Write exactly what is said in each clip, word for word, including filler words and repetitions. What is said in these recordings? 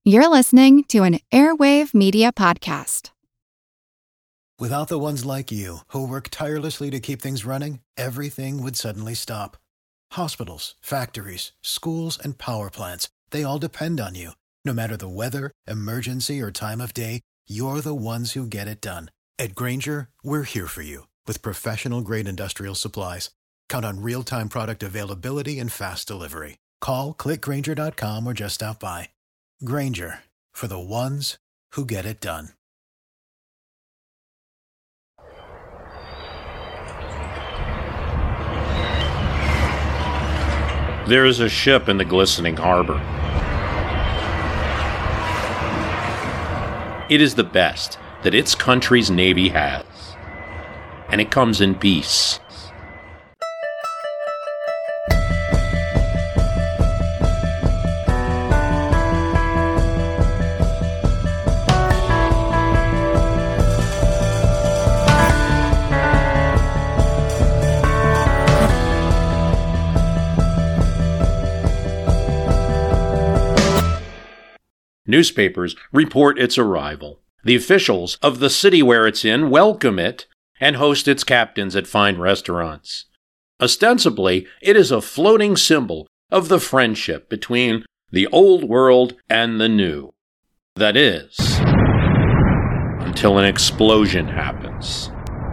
You're listening to an Airwave Media Podcast. Without the ones like you, who work tirelessly to keep things running, everything would suddenly stop. Hospitals, factories, schools, and power plants, they all depend on you. No matter the weather, emergency, or time of day, you're the ones who get it done. At Grainger, we're here for you with professional-grade industrial supplies. Count on real-time product availability and fast delivery. Call, click Grainger dot com, or just stop by. Grainger, for the ones who get it done. There is a ship in the glistening harbor. It is the best that its country's navy has, and it comes in peace. Newspapers report its arrival. The officials of the city where it's in welcome it and host its captains at fine restaurants. Ostensibly, it is a floating symbol of the friendship between the old world and the new. That is, until an explosion happens.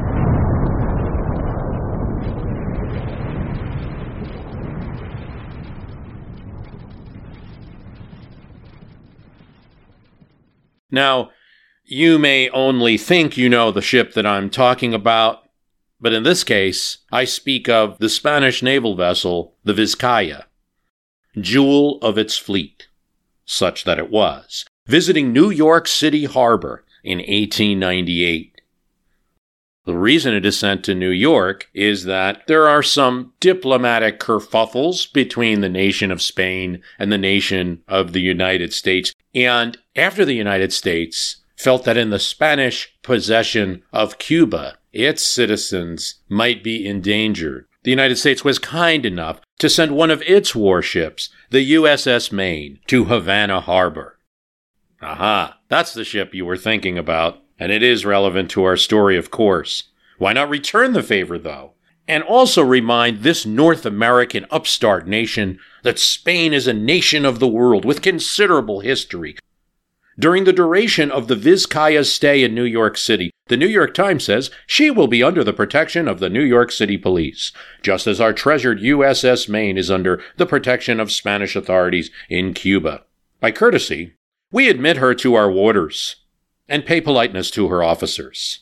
Now, you may only think you know the ship that I'm talking about, but in this case, I speak of the Spanish naval vessel, the Vizcaya, jewel of its fleet, such that it was, visiting New York City Harbor in eighteen ninety-eight. The reason it is sent to New York is that there are some diplomatic kerfuffles between the nation of Spain and the nation of the United States. And after the United States felt that in the Spanish possession of Cuba, its citizens might be endangered, the United States was kind enough to send one of its warships, the U S S Maine, to Havana Harbor. Aha, that's the ship you were thinking about. And it is relevant to our story, of course. Why not return the favor, though? And also remind this North American upstart nation that Spain is a nation of the world with considerable history. During the duration of the Vizcaya's stay in New York City, the New York Times says she will be under the protection of the New York City Police, just as our treasured U S S Maine is under the protection of Spanish authorities in Cuba. By courtesy, we admit her to our warders and pay politeness to her officers.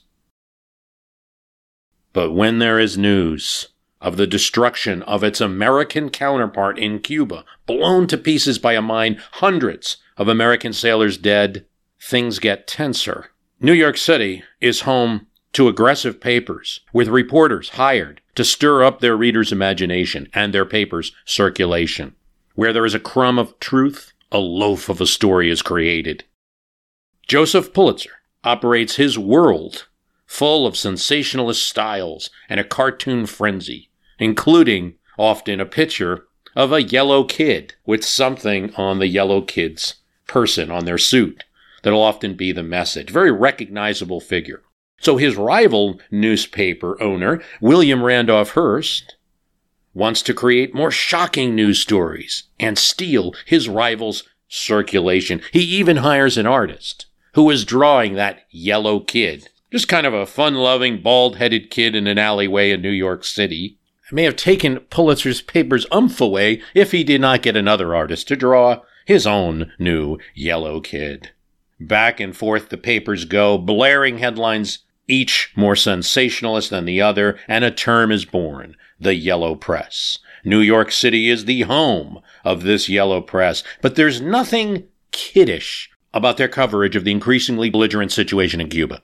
But when there is news of the destruction of its American counterpart in Cuba, blown to pieces by a mine, hundreds of American sailors dead, things get tenser. New York City is home to aggressive papers, with reporters hired to stir up their readers' imagination and their papers' circulation. Where there is a crumb of truth, a loaf of a story is created. Joseph Pulitzer operates his world full of sensationalist styles and a cartoon frenzy, including often a picture of a yellow kid with something on the yellow kid's person on their suit. That'll often be the message. Very recognizable figure. So his rival newspaper owner, William Randolph Hearst, wants to create more shocking news stories and steal his rival's circulation. He even hires an artist who is drawing that yellow kid. Just kind of a fun-loving, bald-headed kid in an alleyway in New York City. It may have taken Pulitzer's paper's umph away if he did not get another artist to draw his own new yellow kid. Back and forth the papers go, blaring headlines, each more sensationalist than the other, and a term is born, the yellow press. New York City is the home of this yellow press, but there's nothing kiddish about their coverage of the increasingly belligerent situation in Cuba.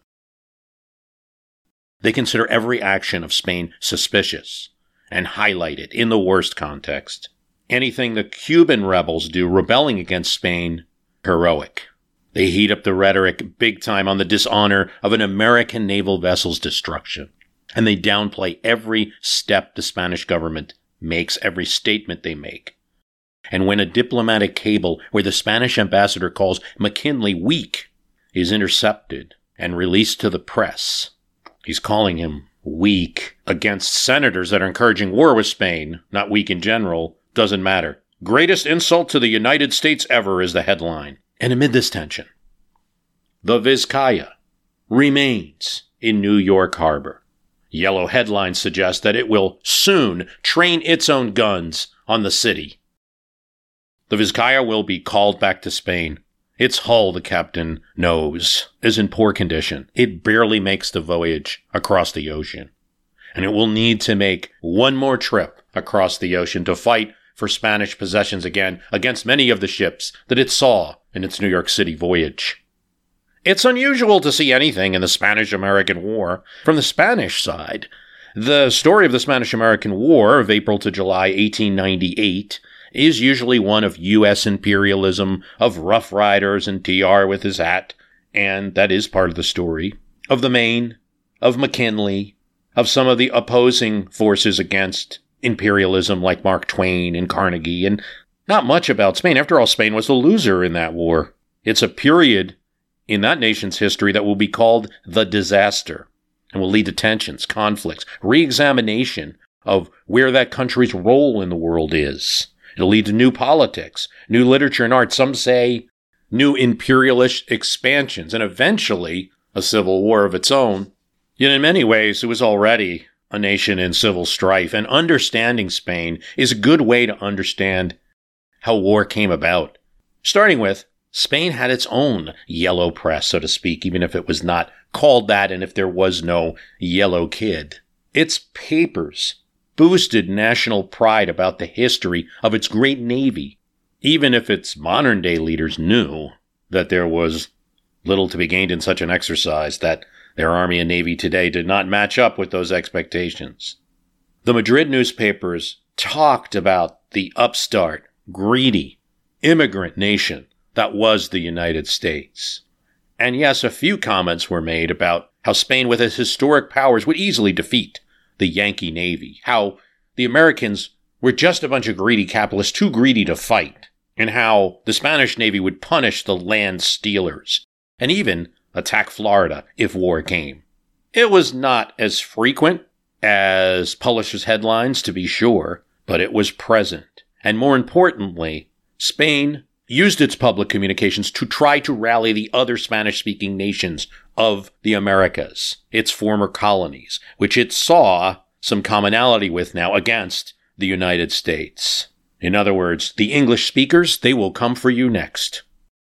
They consider every action of Spain suspicious and highlight it in the worst context. Anything the Cuban rebels do rebelling against Spain, heroic. They heat up the rhetoric big time on the dishonor of an American naval vessel's destruction. And they downplay every step the Spanish government makes, every statement they make. And when a diplomatic cable where the Spanish ambassador calls McKinley weak is intercepted and released to the press, he's calling him weak against senators that are encouraging war with Spain, not weak in general, doesn't matter. Greatest insult to the United States ever is the headline. And amid this tension, the Vizcaya remains in New York Harbor. Yellow headlines suggest that it will soon train its own guns on the city. The Vizcaya will be called back to Spain. Its hull, the captain knows, is in poor condition. It barely makes the voyage across the ocean. And it will need to make one more trip across the ocean to fight for Spanish possessions again against many of the ships that it saw in its New York City voyage. It's unusual to see anything in the Spanish-American War from the Spanish side. The story of the Spanish-American War of April to July eighteen ninety-eight is usually one of U S imperialism, of Rough Riders and T R with his hat, and that is part of the story, of the Maine, of McKinley, of some of the opposing forces against imperialism like Mark Twain and Carnegie, and not much about Spain. After all, Spain was the loser in that war. It's a period in that nation's history that will be called the disaster and will lead to tensions, conflicts, re-examination of where that country's role in the world is. It'll lead to new politics, new literature and art, some say new imperialist expansions, and eventually a civil war of its own. Yet in many ways, it was already a nation in civil strife, and understanding Spain is a good way to understand how war came about. Starting with, Spain had its own yellow press, so to speak, even if it was not called that and if there was no yellow kid. Its papers boosted national pride about the history of its great navy, even if its modern-day leaders knew that there was little to be gained in such an exercise, that their army and navy today did not match up with those expectations. The Madrid newspapers talked about the upstart, greedy, immigrant nation that was the United States. And yes, a few comments were made about how Spain, with its historic powers, would easily defeat the Yankee Navy, how the Americans were just a bunch of greedy capitalists, too greedy to fight, and how the Spanish Navy would punish the land stealers, and even attack Florida if war came. It was not as frequent as publishers' headlines, to be sure, but it was present. And more importantly, Spain used its public communications to try to rally the other Spanish-speaking nations of the Americas, its former colonies, which it saw some commonality with now against the United States. In other words, the English speakers, they will come for you next.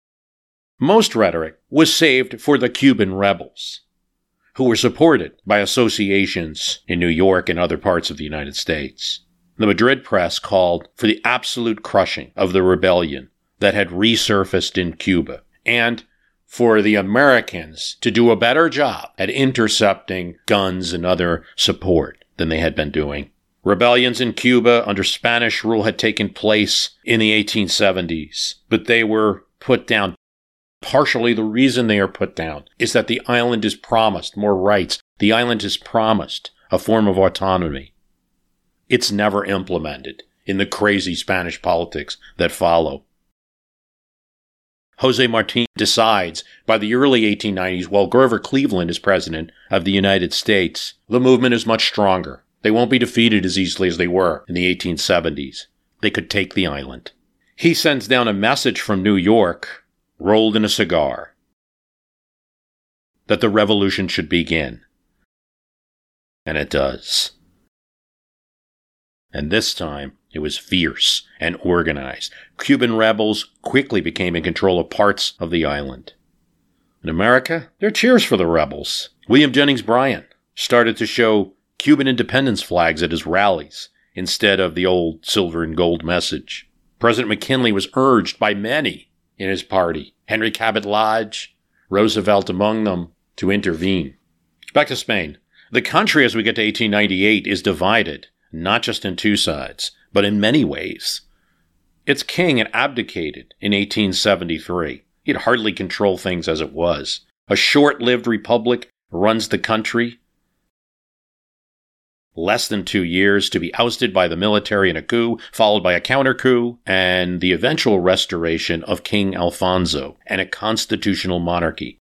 Most rhetoric was saved for the Cuban rebels, who were supported by associations in New York and other parts of the United States. The Madrid press called for the absolute crushing of the rebellion that had resurfaced in Cuba, and for the Americans to do a better job at intercepting guns and other support than they had been doing. Rebellions in Cuba under Spanish rule had taken place in the eighteen seventies, but they were put down. Partially the reason they are put down is that the island is promised more rights. The island is promised a form of autonomy. It's never implemented in the crazy Spanish politics that follow. Jose Marti decides by the early eighteen nineties, while Grover Cleveland is president of the United States, the movement is much stronger. They won't be defeated as easily as they were in the eighteen seventies. They could take the island. He sends down a message from New York, rolled in a cigar, that the revolution should begin. And it does. And this time, it was fierce and organized. Cuban rebels quickly became in control of parts of the island. In America, there are cheers for the rebels. William Jennings Bryan started to show Cuban independence flags at his rallies instead of the old silver and gold message. President McKinley was urged by many in his party, Henry Cabot Lodge, Roosevelt among them, to intervene. Back to Spain. The country, as we get to eighteen ninety-eight, is divided, not just in two sides, but in many ways. Its king had abdicated in eighteen seventy-three. He had hardly controlled things as it was. A short-lived republic runs the country. less than two years to be ousted by the military in a coup, followed by a counter-coup, and the eventual restoration of King Alfonso and a constitutional monarchy.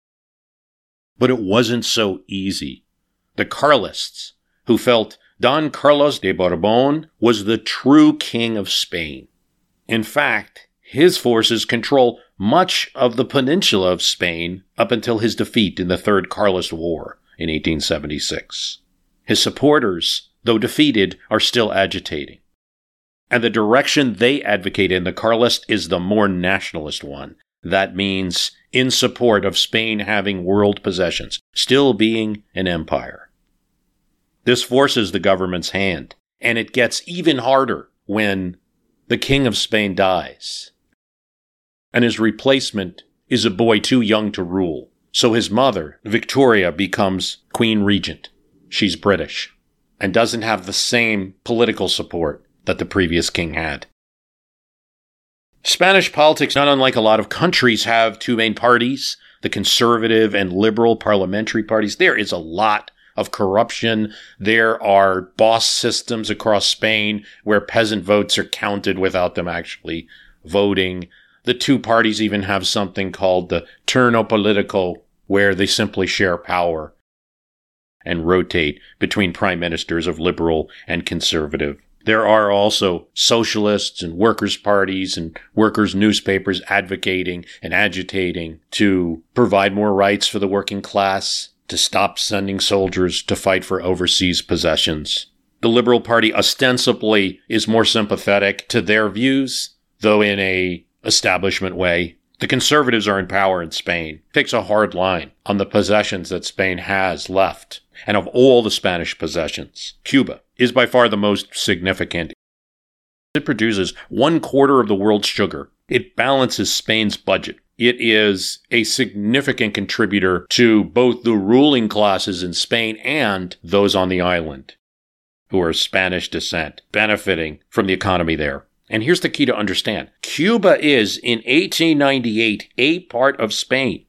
But it wasn't so easy. The Carlists, who felt Don Carlos de Borbón was the true king of Spain. In fact, his forces control much of the peninsula of Spain up until his defeat in the Third Carlist War in eighteen seventy-six. His supporters, though defeated, are still agitating. And the direction they advocate in the Carlist is the more nationalist one. That means in support of Spain having world possessions, still being an empire. This forces the government's hand, and it gets even harder when the King of Spain dies. And his replacement is a boy too young to rule. So his mother, Victoria, becomes Queen Regent. She's British and doesn't have the same political support that the previous king had. Spanish politics, not unlike a lot of countries, have two main parties, the conservative and liberal parliamentary parties. There is a lot of corruption. There are boss systems across Spain where peasant votes are counted without them actually voting. The two parties even have something called the turno politico, where they simply share power and rotate between prime ministers of liberal and conservative. There are also socialists and workers' parties and workers' newspapers advocating and agitating to provide more rights for the working class, to stop sending soldiers to fight for overseas possessions. The Liberal Party ostensibly is more sympathetic to their views, though in a establishment way. The conservatives are in power in Spain. It takes a hard line on the possessions that Spain has left. And of all the Spanish possessions, Cuba is by far the most significant. It produces one quarter of the world's sugar. It balances Spain's budget. It is a significant contributor to both the ruling classes in Spain and those on the island who are Spanish descent, benefiting from the economy there. And here's the key to understand. Cuba is, in eighteen ninety-eight, a part of Spain.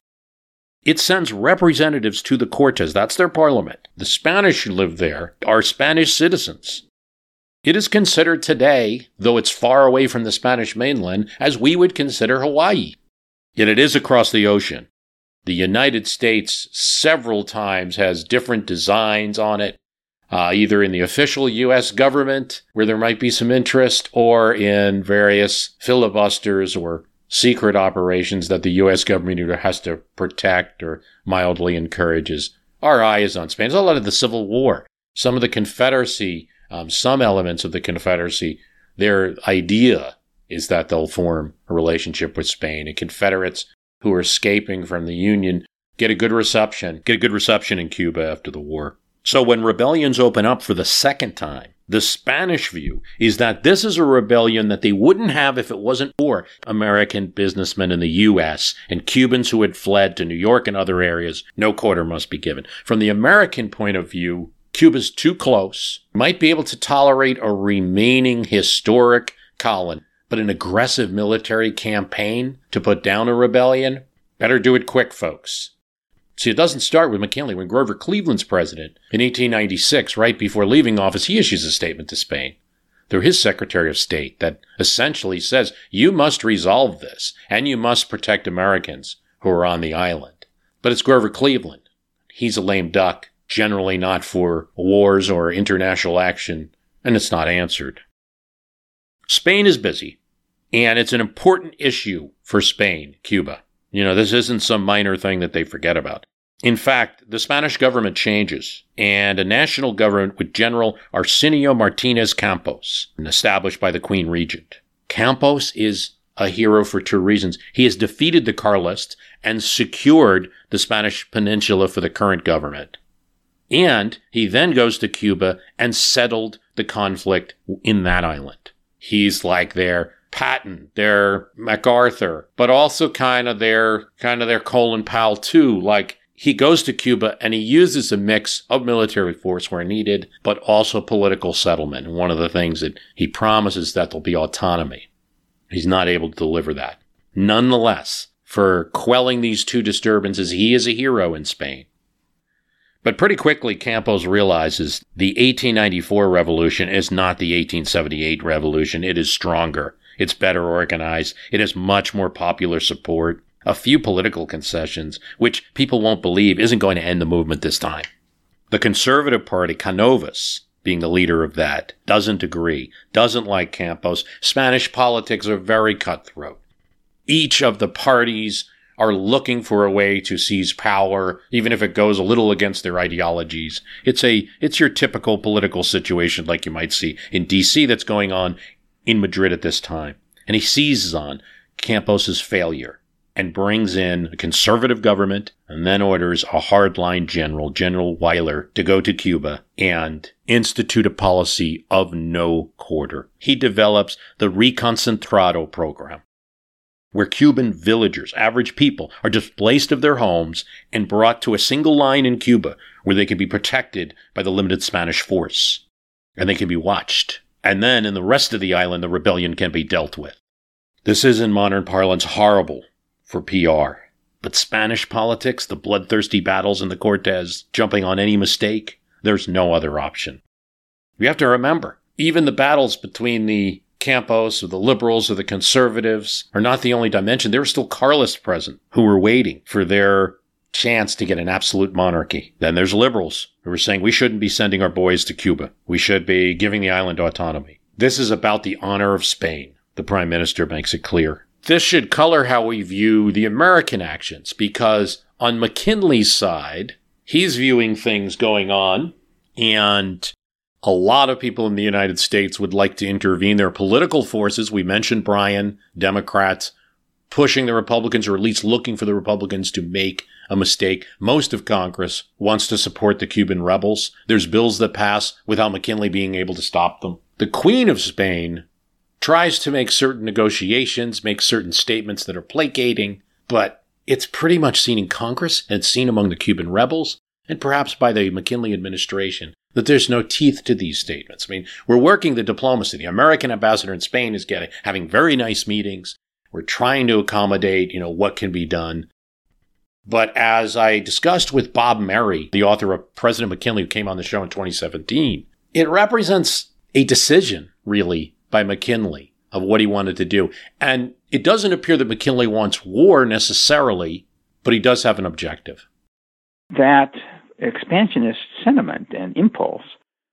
It sends representatives to the Cortes. That's their parliament. The Spanish who live there are Spanish citizens. It is considered today, though it's far away from the Spanish mainland, as we would consider Hawaii. Yet it is across the ocean. The United States several times has different designs on it, uh, either in the official U S government, where there might be some interest, or in various filibusters or secret operations that the U S government either has to protect or mildly encourages. Our eye is on Spain. There's a lot of the Civil War. Some of the Confederacy, um, some elements of the Confederacy, their idea is that they'll form a relationship with Spain. And Confederates who are escaping from the Union get a good reception, get a good reception in Cuba after the war. So when rebellions open up for the second time, the Spanish view is that this is a rebellion that they wouldn't have if it wasn't for American businessmen in the U S and Cubans who had fled to New York and other areas. No quarter must be given. From the American point of view, Cuba's too close, might be able to tolerate a remaining historic colony, but an aggressive military campaign to put down a rebellion, better do it quick, folks. See, it doesn't start with McKinley. When Grover Cleveland's president in eighteen ninety-six, right before leaving office, he issues a statement to Spain through his Secretary of State that essentially says, you must resolve this, and you must protect Americans who are on the island. But it's Grover Cleveland. He's a lame duck, generally not for wars or international action, and it's not answered. Spain is busy, and it's an important issue for Spain, Cuba. You know, this isn't some minor thing that they forget about. In fact, the Spanish government changes, and a national government with General Arsenio Martinez Campos, established by the Queen Regent. Campos is a hero for two reasons. He has defeated the Carlists and secured the Spanish peninsula for the current government. And he then goes to Cuba and settled the conflict in that island. He's like their Patton, their MacArthur, but also kind of their kind of their Colin Powell too. Like, he goes to Cuba and he uses a mix of military force where needed, but also political settlement. And one of the things that he promises that there'll be autonomy. He's not able to deliver that. Nonetheless, for quelling these two disturbances, he is a hero in Spain. But pretty quickly, Campos realizes the eighteen ninety-four revolution is not the eighteen seventy-eight revolution. It is stronger. It's better organized. It has much more popular support. A few political concessions, which people won't believe isn't going to end the movement this time. The Conservative Party, Canovas, being the leader of that, doesn't agree, doesn't like Campos. Spanish politics are very cutthroat. Each of the parties are looking for a way to seize power, even if it goes a little against their ideologies. It's a, it's your typical political situation like you might see in D C that's going on in Madrid at this time. And he seizes on Campos's failure and brings in a conservative government and then orders a hardline general, General Weyler, to go to Cuba and institute a policy of no quarter. He develops the Reconcentrado program, where Cuban villagers, average people, are displaced of their homes and brought to a single line in Cuba where they can be protected by the limited Spanish force. And they can be watched. And then in the rest of the island, the rebellion can be dealt with. This is, in modern parlance, horrible for P R. But Spanish politics, the bloodthirsty battles in the Cortes, jumping on any mistake, there's no other option. We have to remember, even the battles between the Campos or the liberals or the conservatives are not the only dimension. There were still Carlists present who were waiting for their chance to get an absolute monarchy. Then there's liberals who were saying we shouldn't be sending our boys to Cuba. We should be giving the island autonomy. This is about the honor of Spain. The prime minister makes it clear. This should color how we view the American actions, because on McKinley's side, he's viewing things going on, and a lot of people in the United States would like to intervene. Their political forces, we mentioned Bryan, Democrats, pushing the Republicans, or at least looking for the Republicans to make a mistake. Most of Congress wants to support the Cuban rebels. There's bills that pass without McKinley being able to stop them. The Queen of Spain tries to make certain negotiations, make certain statements that are placating, but it's pretty much seen in Congress and seen among the Cuban rebels, and perhaps by the McKinley administration, that there's no teeth to these statements. I mean, we're working the diplomacy. The American ambassador in Spain is getting having very nice meetings. We're trying to accommodate, you know, what can be done. But as I discussed with Bob Merry, the author of President McKinley, who came on the show in twenty seventeen, it represents a decision, really, by McKinley of what he wanted to do. And it doesn't appear that McKinley wants war necessarily, but he does have an objective. That expansionist sentiment and impulse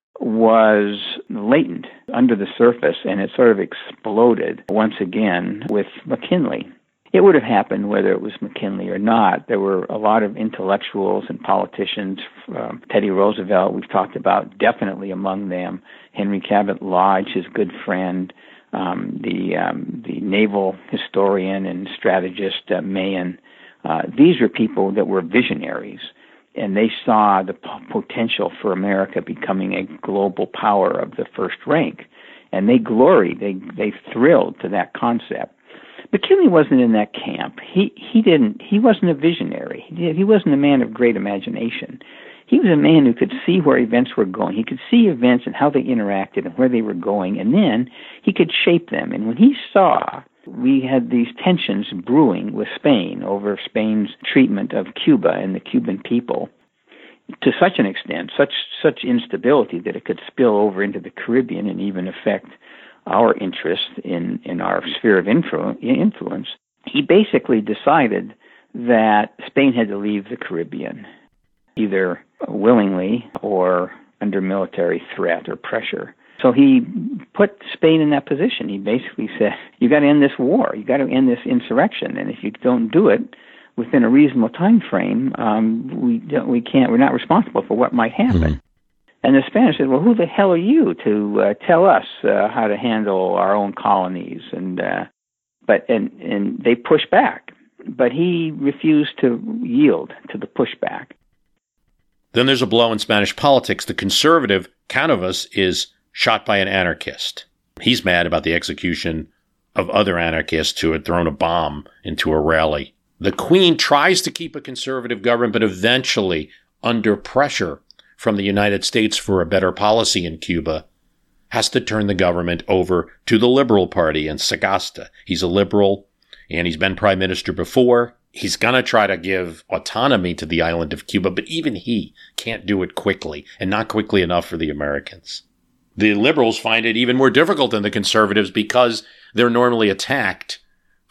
was latent under the surface, and it sort of exploded once again with McKinley. It would have happened whether it was McKinley or not. There were a lot of intellectuals and politicians, um, Teddy Roosevelt, we've talked about, definitely among them, Henry Cabot Lodge, his good friend, um, the um, the naval historian and strategist uh, Mahon. Uh, these were people that were visionaries, and they saw the p- potential for America becoming a global power of the first rank, and they gloried, they they thrilled to that concept. McKinley wasn't in that camp. He he didn't. He wasn't a visionary. He, he wasn't a man of great imagination. He was a man who could see where events were going. He could see events and how they interacted and where they were going, and then he could shape them. And when he saw we had these tensions brewing with Spain over Spain's treatment of Cuba and the Cuban people, to such an extent, such such instability that it could spill over into the Caribbean and even affect our interest in, in our sphere of influ- influence, he basically decided that Spain had to leave the Caribbean, either willingly or under military threat or pressure. So he put Spain in that position. He basically said, you got to end this war. You got to end this insurrection. And if you don't do it within a reasonable time frame, um, we don't, we can't, we're not responsible for what might happen. Mm-hmm. And the Spanish said, well, who the hell are you to uh, tell us uh, how to handle our own colonies? And uh, but and, and they pushed back. But he refused to yield to the pushback. Then there's a blow in Spanish politics. The conservative, Canovas, is shot by an anarchist. He's mad about the execution of other anarchists who had thrown a bomb into a rally. The Queen tries to keep a conservative government, but eventually, under pressure from the United States for a better policy in Cuba, has to turn the government over to the Liberal Party and Sagasta. He's a liberal, and he's been prime minister before. He's going to try to give autonomy to the island of Cuba, but even he can't do it quickly, and not quickly enough for the Americans. The liberals find it even more difficult than the conservatives because they're normally attacked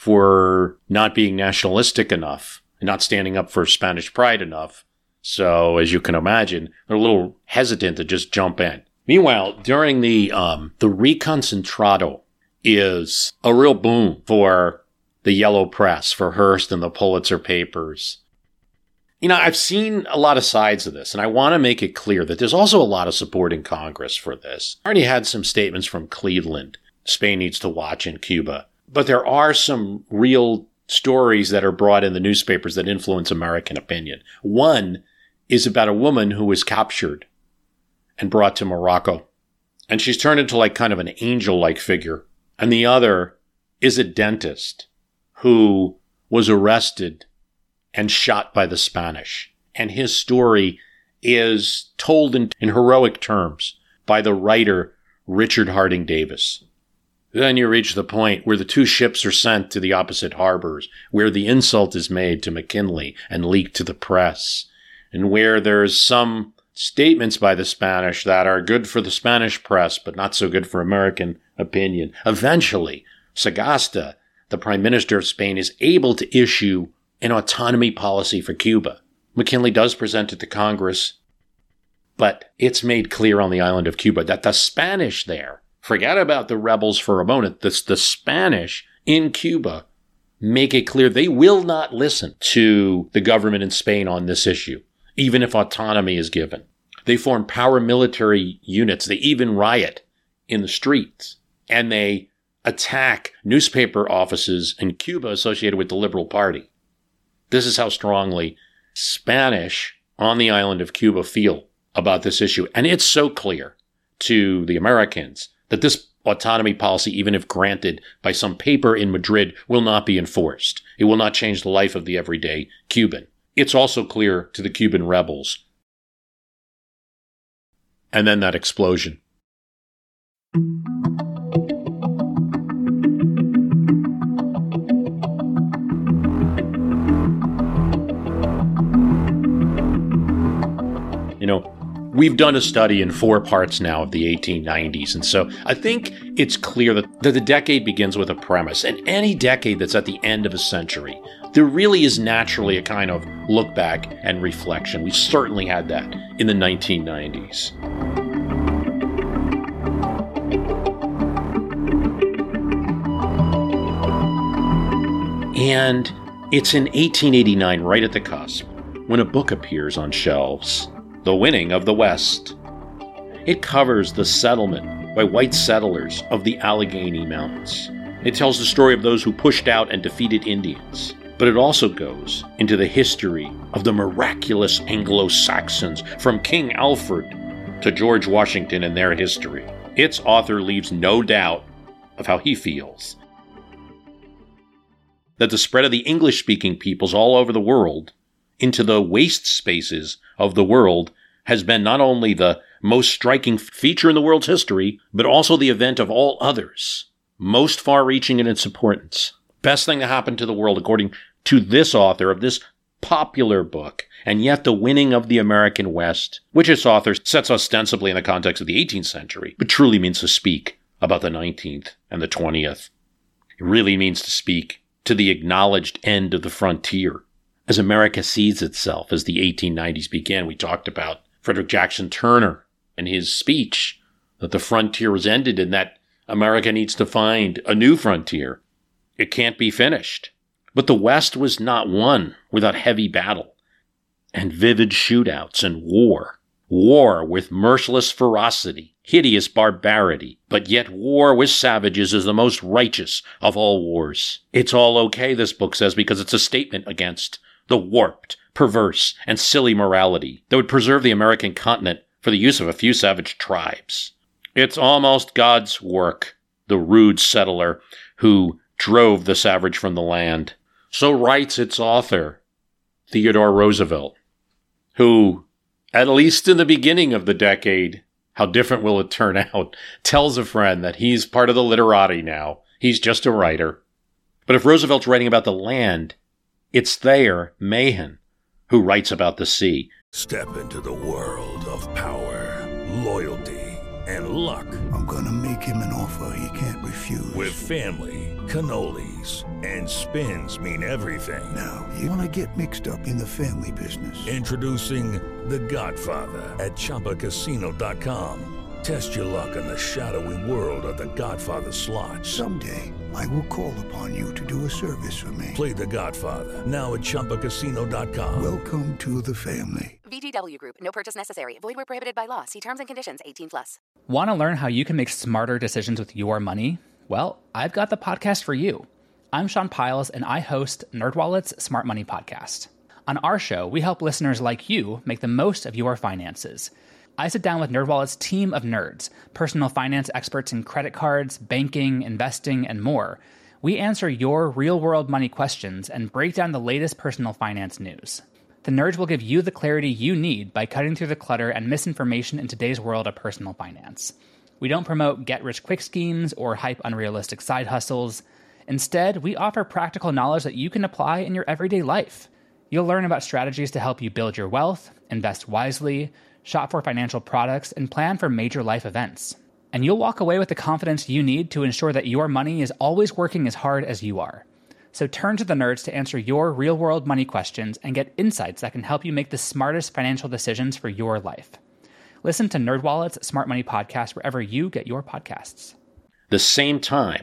for not being nationalistic enough and not standing up for Spanish pride enough. So, as you can imagine, they're a little hesitant to just jump in. Meanwhile, during the um, the Reconcentrado is a real boom for the yellow press, for Hearst and the Pulitzer papers. You know, I've seen a lot of sides of this, and I want to make it clear that there's also a lot of support in Congress for this. I already had some statements from Cleveland. Spain needs to watch in Cuba. But there are some real stories that are brought in the newspapers that influence American opinion. One is about a woman who was captured and brought to Morocco. And she's turned into like kind of an angel-like figure. And the other is a dentist who was arrested and shot by the Spanish. And his story is told in, in heroic terms by the writer Richard Harding Davis. Then you reach the point where the two ships are sent to the opposite harbors, where the insult is made to McKinley and leaked to the press, and where there's some statements by the Spanish that are good for the Spanish press, but not so good for American opinion. Eventually, Sagasta, the Prime Minister of Spain, is able to issue an autonomy policy for Cuba. McKinley does present it to Congress, but it's made clear on the island of Cuba that the Spanish there, forget about the rebels for a moment, the, the Spanish in Cuba make it clear they will not listen to the government in Spain on this issue, even if autonomy is given. They form paramilitary units. They even riot in the streets, and they attack newspaper offices in Cuba associated with the Liberal Party. This is how strongly Spanish on the island of Cuba feel about this issue. And it's so clear to the Americans that this autonomy policy, even if granted by some paper in Madrid, will not be enforced. It will not change the life of the everyday Cuban. It's also clear to the Cuban rebels. And then that explosion. You know, we've done a study in four parts now of the eighteen nineties, and so I think it's clear that, that the decade begins with a premise, and any decade that's at the end of a century, there really is naturally a kind of look back and reflection. We certainly had that in the nineteen nineties. And it's in eighteen eighty-nine, right at the cusp, when a book appears on shelves, The Winning of the West. It covers the settlement by white settlers of the Allegheny Mountains. It tells the story of those who pushed out and defeated Indians. But it also goes into the history of the miraculous Anglo-Saxons, from King Alfred to George Washington and their history. Its author leaves no doubt of how he feels. That the spread of the English-speaking peoples all over the world into the waste spaces of the world has been not only the most striking feature in the world's history, but also the event of all others, most far-reaching in its importance. Best thing that happened to the world, according to this author of this popular book, and yet The Winning of the American West, which its author sets ostensibly in the context of the eighteenth century, but truly means to speak about the nineteenth and the twentieth. It really means to speak to the acknowledged end of the frontier. As America sees itself as the eighteen nineties began, we talked about Frederick Jackson Turner and his speech that the frontier was ended and that America needs to find a new frontier. It can't be finished. But the West was not won without heavy battle and vivid shootouts and war. War with merciless ferocity, hideous barbarity, but yet war with savages is the most righteous of all wars. It's all okay, this book says, because it's a statement against the warped, perverse, and silly morality that would preserve the American continent for the use of a few savage tribes. It's almost God's work, the rude settler who drove the savage from the land. So writes its author, Theodore Roosevelt, who, at least in the beginning of the decade, how different will it turn out, tells a friend that he's part of the literati now. He's just a writer. But if Roosevelt's writing about the land, It's Thayer Mahan who writes about the sea. Step into the world of power, loyalty, and luck. I'm gonna make him an offer he can't refuse. With family, cannolis, and spins mean everything. Now, you wanna get mixed up in the family business. Introducing The Godfather at Chumba Casino dot com. Test your luck in the shadowy world of The Godfather slot. Someday, I will call upon you to do a service for me. Play The Godfather, now at Chumba Casino dot com. Welcome to the family. V G W Group. No purchase necessary. Void where prohibited by law. See terms and conditions. eighteen plus. Want to learn how you can make smarter decisions with your money? Well, I've got the podcast for you. I'm Sean Piles, and I host NerdWallet's Smart Money Podcast. On our show, we help listeners like you make the most of your finances. I sit down with NerdWallet's team of nerds, personal finance experts in credit cards, banking, investing, and more. We answer your real-world money questions and break down the latest personal finance news. The nerds will give you the clarity you need by cutting through the clutter and misinformation in today's world of personal finance. We don't promote get-rich-quick schemes or hype unrealistic side hustles. Instead, we offer practical knowledge that you can apply in your everyday life. You'll learn about strategies to help you build your wealth, invest wisely, shop for financial products, and plan for major life events. And you'll walk away with the confidence you need to ensure that your money is always working as hard as you are. So turn to the nerds to answer your real-world money questions and get insights that can help you make the smartest financial decisions for your life. Listen to NerdWallet's Smart Money Podcast wherever you get your podcasts. The same time,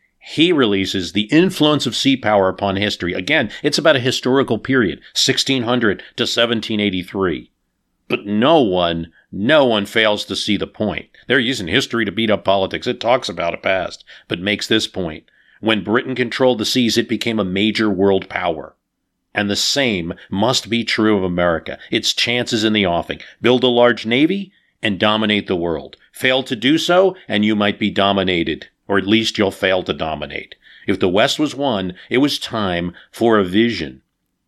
he releases The Influence of Sea Power Upon History. Again, it's about a historical period, sixteen hundred to seventeen eighty-three. But no one, no one fails to see the point. They're using history to beat up politics. It talks about a past, but makes this point. When Britain controlled the seas, it became a major world power. And the same must be true of America. Its chances in the offing. Build a large navy and dominate the world. Fail to do so, and you might be dominated, or at least you'll fail to dominate. If the West was won, it was time for a vision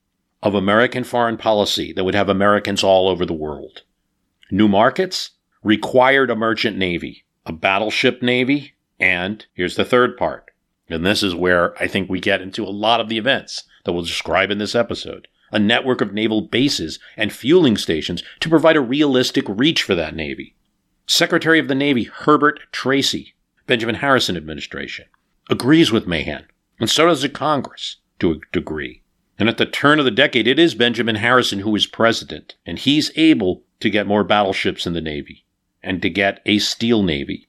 of American foreign policy that would have Americans all over the world. New markets required a merchant navy, a battleship navy, and here's the third part. And this is where I think we get into a lot of the events that we'll describe in this episode. A network of naval bases and fueling stations to provide a realistic reach for that navy. Secretary of the Navy Herbert Tracy, Benjamin Harrison administration, agrees with Mahan, and so does the Congress to a degree. And at the turn of the decade, it is Benjamin Harrison who is president, and he's able to get more battleships in the Navy and to get a steel Navy.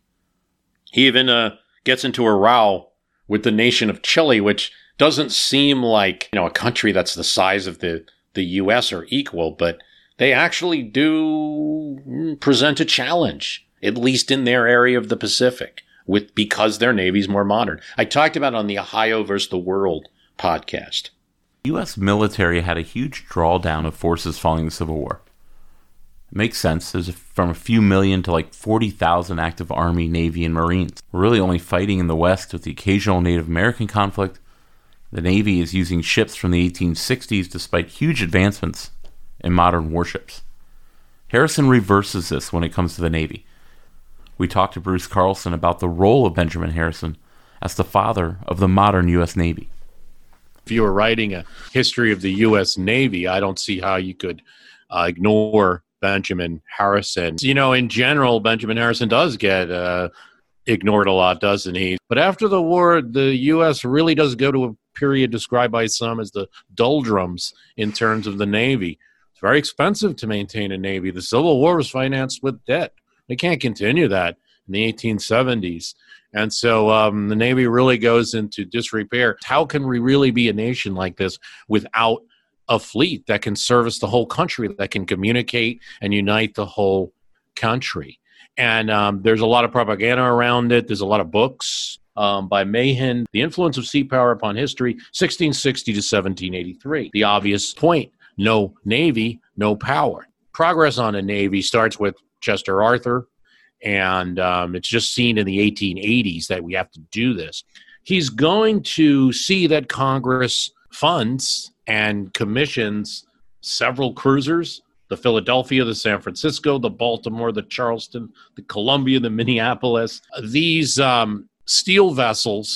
He even uh, gets into a row with the nation of Chile, which doesn't seem like, you know, a country that's the size of the, the U S or equal, but they actually do present a challenge, at least in their area of the Pacific, with because their Navy's more modern. I talked about it on the Ohio versus the World podcast. The U S military had a huge drawdown of forces following the Civil War. It makes sense. There's a, from a few million to like forty thousand active Army, Navy, and Marines. We're really only fighting in the West with the occasional Native American conflict. The Navy is using ships from the eighteen sixties despite huge advancements in modern warships. Harrison reverses this when it comes to the Navy. We talked to Bruce Carlson about the role of Benjamin Harrison as the father of the modern U S Navy. If you were writing a history of the U S Navy, I don't see how you could uh, ignore Benjamin Harrison. You know, in general, Benjamin Harrison does get uh, ignored a lot, doesn't he? But after the war, the U S really does go to a period described by some as the doldrums in terms of the Navy. It's very expensive to maintain a Navy. The Civil War was financed with debt. They can't continue that in the eighteen seventies. And so um, the Navy really goes into disrepair. How can we really be a nation like this without a fleet that can service the whole country, that can communicate and unite the whole country? And um, there's a lot of propaganda around it. There's a lot of books um, by Mahan. The Influence of Sea Power Upon History, sixteen sixty to seventeen eighty-three. The obvious point, no Navy, no power. Progress on a Navy starts with Chester Arthur. And um, it's just seen in the eighteen eighties that we have to do this. He's going to see that Congress funds and commissions several cruisers, the Philadelphia, the San Francisco, the Baltimore, the Charleston, the Columbia, the Minneapolis. These um, steel vessels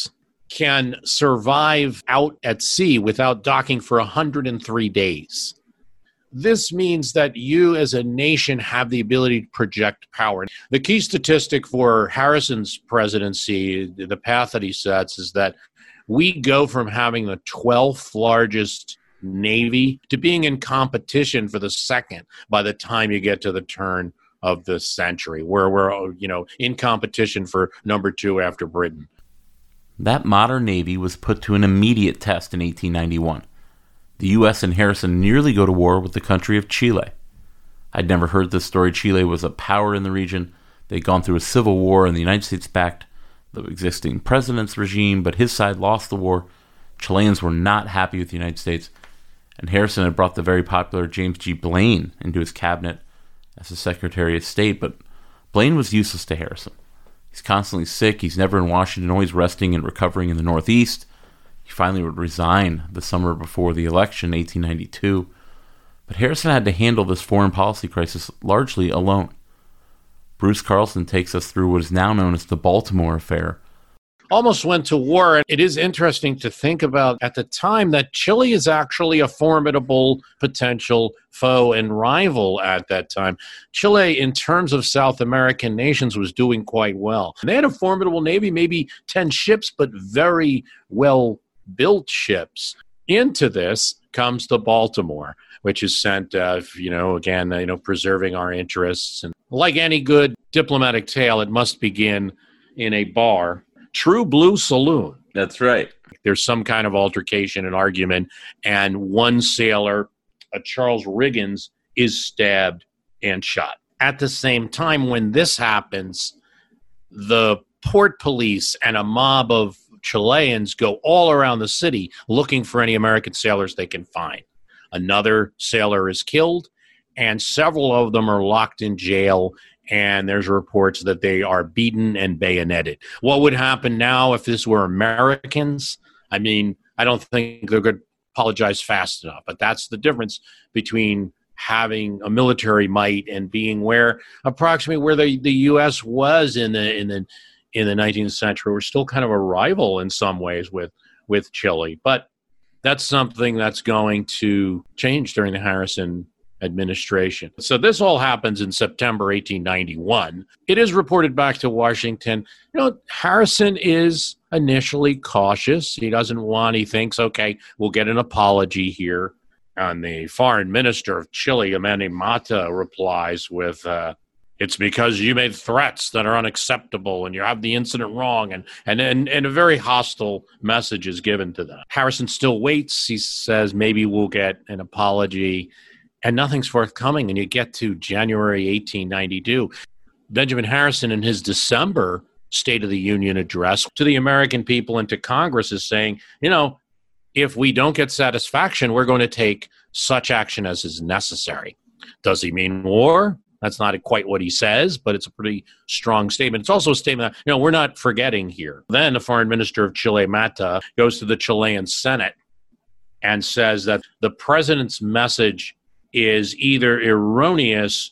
can survive out at sea without docking for one hundred three days. This means that you as a nation have the ability to project power. The key statistic for Harrison's presidency, the path that he sets, is that we go from having the twelfth largest Navy to being in competition for the second by the time you get to the turn of the century, where we're, you know, in competition for number two after Britain. That modern Navy was put to an immediate test in eighteen ninety-one. The U S and Harrison nearly go to war with the country of Chile. I'd never heard this story. Chile was a power in the region. They'd gone through a civil war, and the United States backed the existing president's regime, but his side lost the war. Chileans were not happy with the United States, and Harrison had brought the very popular James G. Blaine into his cabinet as the Secretary of State, but Blaine was useless to Harrison. He's constantly sick. He's never in Washington, always resting and recovering in the Northeast. He finally would resign the summer before the election, eighteen ninety-two. But Harrison had to handle this foreign policy crisis largely alone. Bruce Carlson takes us through what is now known as the Baltimore Affair. Almost went to war. And it is interesting to think about at the time that Chile is actually a formidable potential foe and rival at that time. Chile, in terms of South American nations, was doing quite well. They had a formidable navy, maybe ten ships, but very well-built ships. Into this comes the Baltimore, which is sent, uh, you know, again, uh, you know, preserving our interests. And like any good diplomatic tale, it must begin in a bar. True Blue Saloon. That's right. There's some kind of altercation and argument, and one sailor, a Charles Riggins, is stabbed and shot. At the same time, when this happens, the port police and a mob of Chileans go all around the city looking for any American sailors they can find. Another sailor is killed, and several of them are locked in jail, and there's reports that they are beaten and bayoneted. What would happen now if this were Americans? I mean, I don't think they're going to apologize fast enough, but that's the difference between having a military might and being where approximately where the, the U S was in the in the in the nineteenth century. We're still kind of a rival in some ways with with Chile, but that's something that's going to change during the Harrison administration. So this all happens in September eighteen ninety-one. It is reported back to Washington. You know, Harrison is initially cautious. He doesn't want, he thinks, okay, we'll get an apology here. And the foreign minister of Chile, Amani Mata, replies with, uh, it's because you made threats that are unacceptable and you have the incident wrong. And, and, and, and a very hostile message is given to them. Harrison still waits. He says, maybe we'll get an apology. And nothing's forthcoming, and you get to January eighteen ninety-two. Benjamin Harrison, in his December State of the Union address to the American people and to Congress, is saying, you know, if we don't get satisfaction, we're going to take such action as is necessary. Does he mean war? That's not quite what he says, but it's a pretty strong statement. It's also a statement that, you know, we're not forgetting here. Then the foreign minister of Chile, Mata, goes to the Chilean Senate and says that the president's message is either erroneous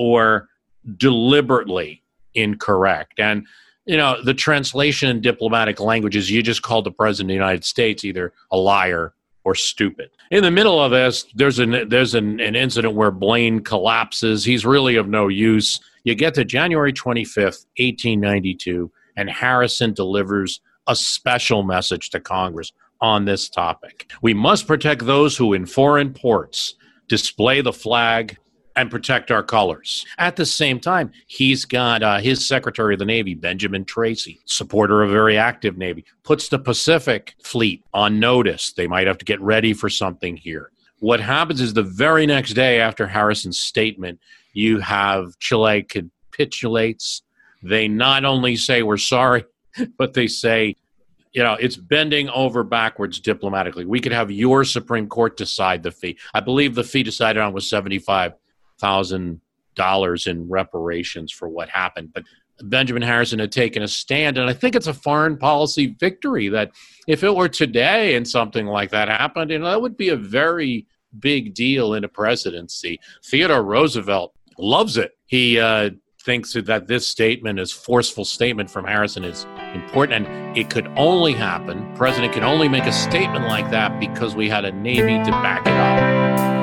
or deliberately incorrect. And, you know, the translation in diplomatic language is you just called the president of the United States either a liar or stupid. In the middle of this, there's an there's an, an incident where Blaine collapses. He's really of no use. You get to January twenty-fifth, eighteen ninety-two, and Harrison delivers a special message to Congress on this topic. We must protect those who in foreign ports display the flag and protect our colors. At the same time, he's got uh, his Secretary of the Navy, Benjamin Tracy, supporter of a very active Navy, puts the Pacific Fleet on notice. They might have to get ready for something here. What happens is the very next day after Harrison's statement, you have Chile capitulates. They not only say we're sorry, but they say, you know, it's bending over backwards diplomatically. We could have your Supreme Court decide the fee. I believe the fee decided on was seventy-five thousand dollars in reparations for what happened. But Benjamin Harrison had taken a stand, and I think it's a foreign policy victory that if it were today and something like that happened, you know, that would be a very big deal in a presidency. Theodore Roosevelt loves it. He uh, thinks that this statement, this forceful statement from Harrison, is important, and it could only happen, the president could only make a statement like that because we had a Navy to back it up.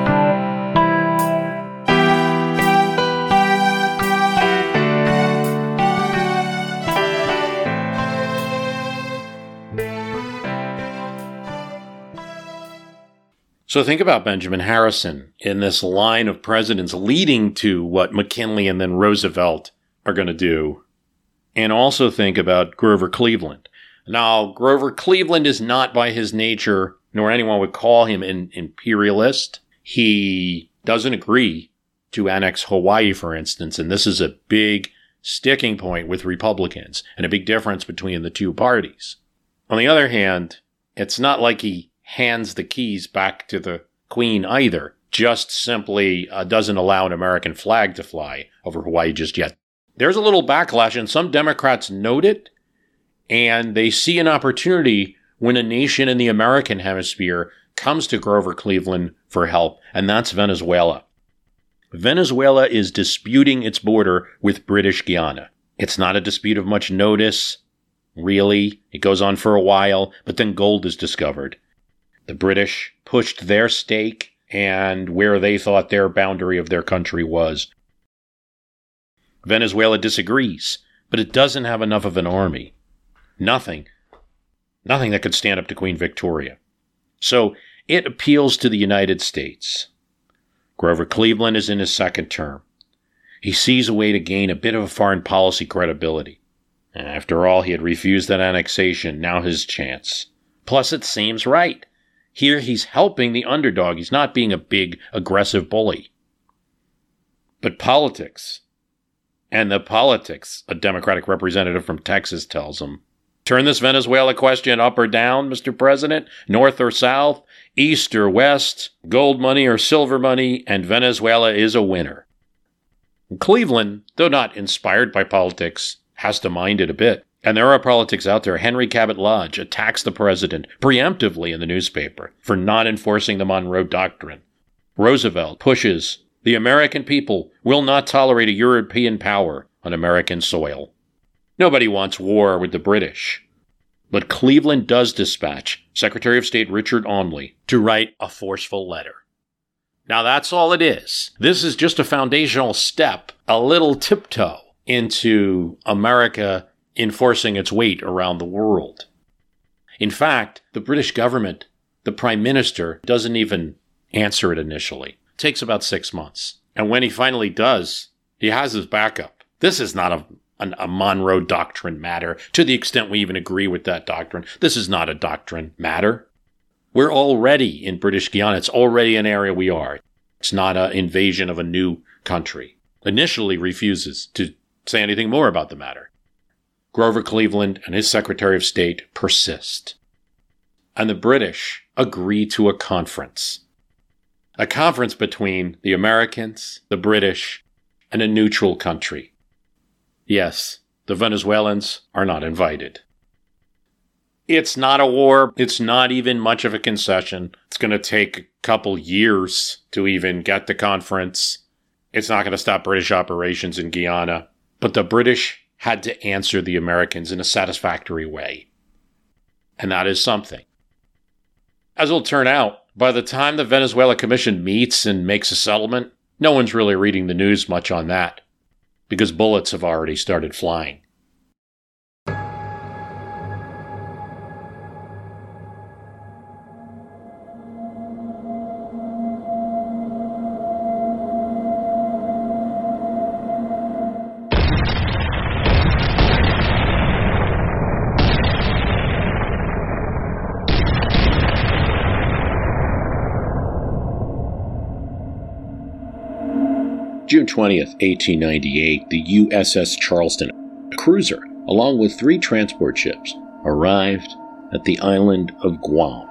So think about Benjamin Harrison in this line of presidents leading to what McKinley and then Roosevelt are going to do. And also think about Grover Cleveland. Now, Grover Cleveland is not by his nature, nor anyone would call him an imperialist. He doesn't agree to annex Hawaii, for instance, and this is a big sticking point with Republicans and a big difference between the two parties. On the other hand, it's not like he hands the keys back to the Queen either, just simply uh, doesn't allow an American flag to fly over Hawaii just yet. There's a little backlash, and some Democrats note it, and they see an opportunity when a nation in the American hemisphere comes to Grover Cleveland for help, and that's Venezuela. Venezuela is disputing its border with British Guiana. It's not a dispute of much notice, really. It goes on for a while, but then gold is discovered. The British pushed their stake and where they thought their boundary of their country was. Venezuela disagrees, but it doesn't have enough of an army. Nothing. Nothing that could stand up to Queen Victoria. So it appeals to the United States. Grover Cleveland is in his second term. He sees a way to gain a bit of a foreign policy credibility. After all, he had refused that annexation, now his chance. Plus, it seems right. Here he's helping the underdog. He's not being a big, aggressive bully. But politics, and the politics, a Democratic representative from Texas tells him, turn this Venezuela question up or down, Mister President, north or south, east or west, gold money or silver money, and Venezuela is a winner. Cleveland, though not inspired by politics, has to mind it a bit. And there are politics out there. Henry Cabot Lodge attacks the president preemptively in the newspaper for not enforcing the Monroe Doctrine. Roosevelt pushes, the American people will not tolerate a European power on American soil. Nobody wants war with the British. But Cleveland does dispatch Secretary of State Richard Olney to write a forceful letter. Now that's all it is. This is just a foundational step, a little tiptoe into America enforcing its weight around the world. In fact, the British government, the Prime Minister, doesn't even answer it initially. It takes about six months. And when he finally does, he has his backup. This is not a, an, a Monroe Doctrine matter, to the extent we even agree with that doctrine. This is not a doctrine matter. We're already in British Guiana. It's already an area we are. It's not an invasion of a new country. Initially refuses to say anything more about the matter. Grover Cleveland and his Secretary of State persist. And the British agree to a conference. A conference between the Americans, the British, and a neutral country. Yes, the Venezuelans are not invited. It's not a war. It's not even much of a concession. It's going to take a couple years to even get the conference. It's not going to stop British operations in Guyana. But the British had to answer the Americans in a satisfactory way. And that is something. As it'll turn out, by the time the Venezuela Commission meets and makes a settlement, no one's really reading the news much on that, because bullets have already started flying. June twentieth, eighteen ninety-eight, the U S S Charleston, a cruiser, along with three transport ships, arrived at the island of Guam.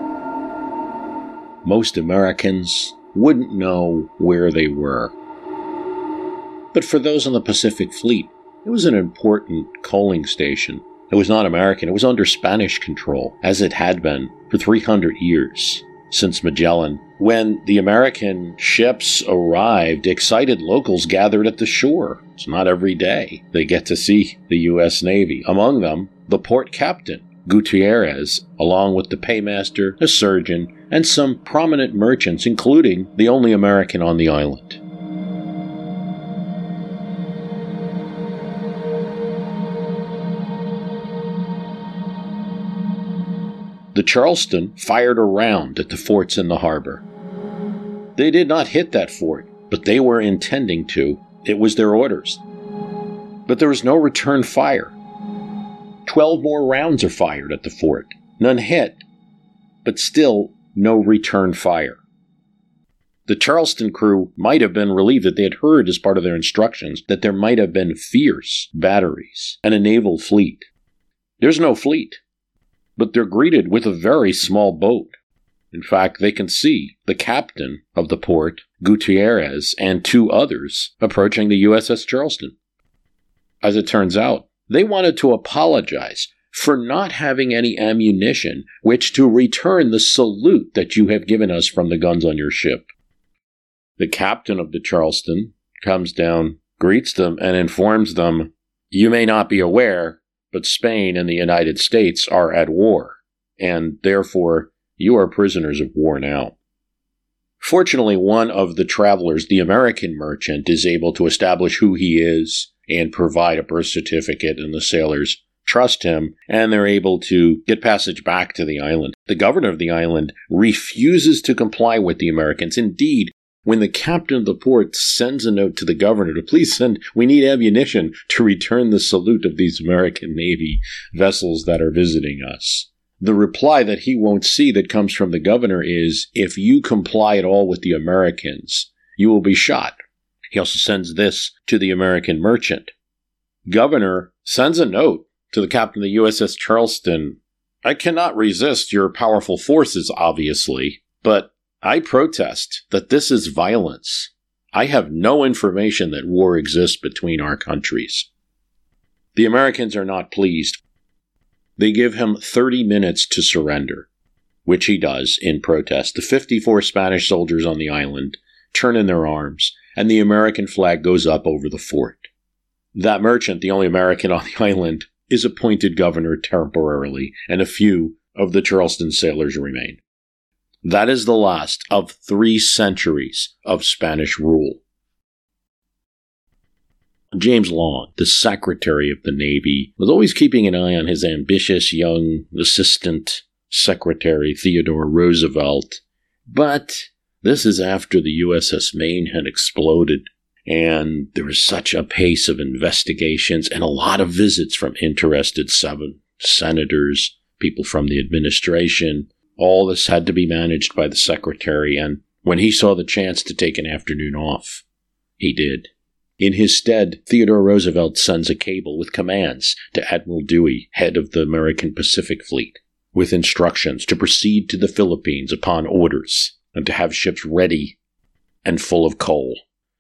Most Americans wouldn't know where they were. But for those on the Pacific Fleet, it was an important coaling station. It was not American. It was under Spanish control, as it had been for three hundred years. since Magellan. When the American ships arrived, excited locals gathered at the shore. It's not every day they get to see the U S Navy. Among them, the port captain, Gutierrez, along with the paymaster, a surgeon, and some prominent merchants, including the only American on the island. The Charleston fired a round at the forts in the harbor. They did not hit that fort, but they were intending to. It was their orders. But there was no return fire. Twelve more rounds are fired at the fort. None hit, but still no return fire. The Charleston crew might have been relieved that they had heard as part of their instructions that there might have been fierce batteries and a naval fleet. There's no fleet, but they're greeted with a very small boat. In fact, they can see the captain of the port, Gutierrez, and two others approaching the U S S Charleston. As it turns out, they wanted to apologize for not having any ammunition which to return the salute that you have given us from the guns on your ship. The captain of the Charleston comes down, greets them, and informs them, "You may not be aware, but Spain and the United States are at war, and therefore you are prisoners of war now." Fortunately, one of the travelers, the American merchant, is able to establish who he is and provide a birth certificate, and the sailors trust him, and they're able to get passage back to the island. The governor of the island refuses to comply with the Americans. Indeed, when the captain of the port sends a note to the governor to please send, we need ammunition to return the salute of these American Navy vessels that are visiting us, the reply that he won't see that comes from the governor is, if you comply at all with the Americans, you will be shot. He also sends this to the American merchant. Governor sends a note to the captain of the U S S Charleston. I cannot resist your powerful forces, obviously, but I protest that this is violence. I have no information that war exists between our countries. The Americans are not pleased. They give him thirty minutes to surrender, which he does in protest. The fifty-four Spanish soldiers on the island turn in their arms, and the American flag goes up over the fort. That merchant, the only American on the island, is appointed governor temporarily, and a few of the Charleston sailors remain. That is the last of three centuries of Spanish rule. James Long, the Secretary of the Navy, was always keeping an eye on his ambitious young Assistant Secretary Theodore Roosevelt. But this is after the U S S Maine had exploded, and there was such a pace of investigations and a lot of visits from interested seven senators, people from the administration. All this had to be managed by the secretary, and when he saw the chance to take an afternoon off, he did. In his stead, Theodore Roosevelt sends a cable with commands to Admiral Dewey, head of the American Pacific Fleet, with instructions to proceed to the Philippines upon orders and to have ships ready and full of coal.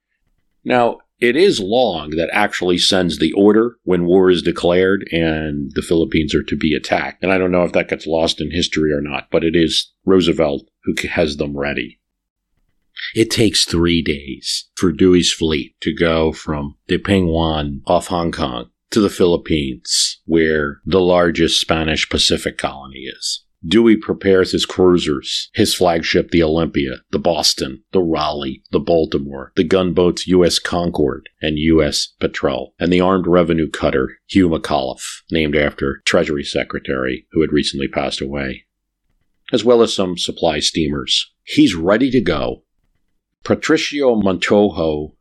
Now, it is Long that actually sends the order when war is declared and the Philippines are to be attacked. And I don't know if that gets lost in history or not, but it is Roosevelt who has them ready. It takes three days for Dewey's fleet to go from the Penguin off Hong Kong to the Philippines, where the largest Spanish Pacific colony is. Dewey prepares his cruisers, his flagship, the Olympia, the Boston, the Raleigh, the Baltimore, the gunboats U S Concord and U S Patrol, and the armed revenue cutter Hugh McAuliffe, named after Treasury Secretary who had recently passed away, as well as some supply steamers. He's ready to go. Patricio Montojo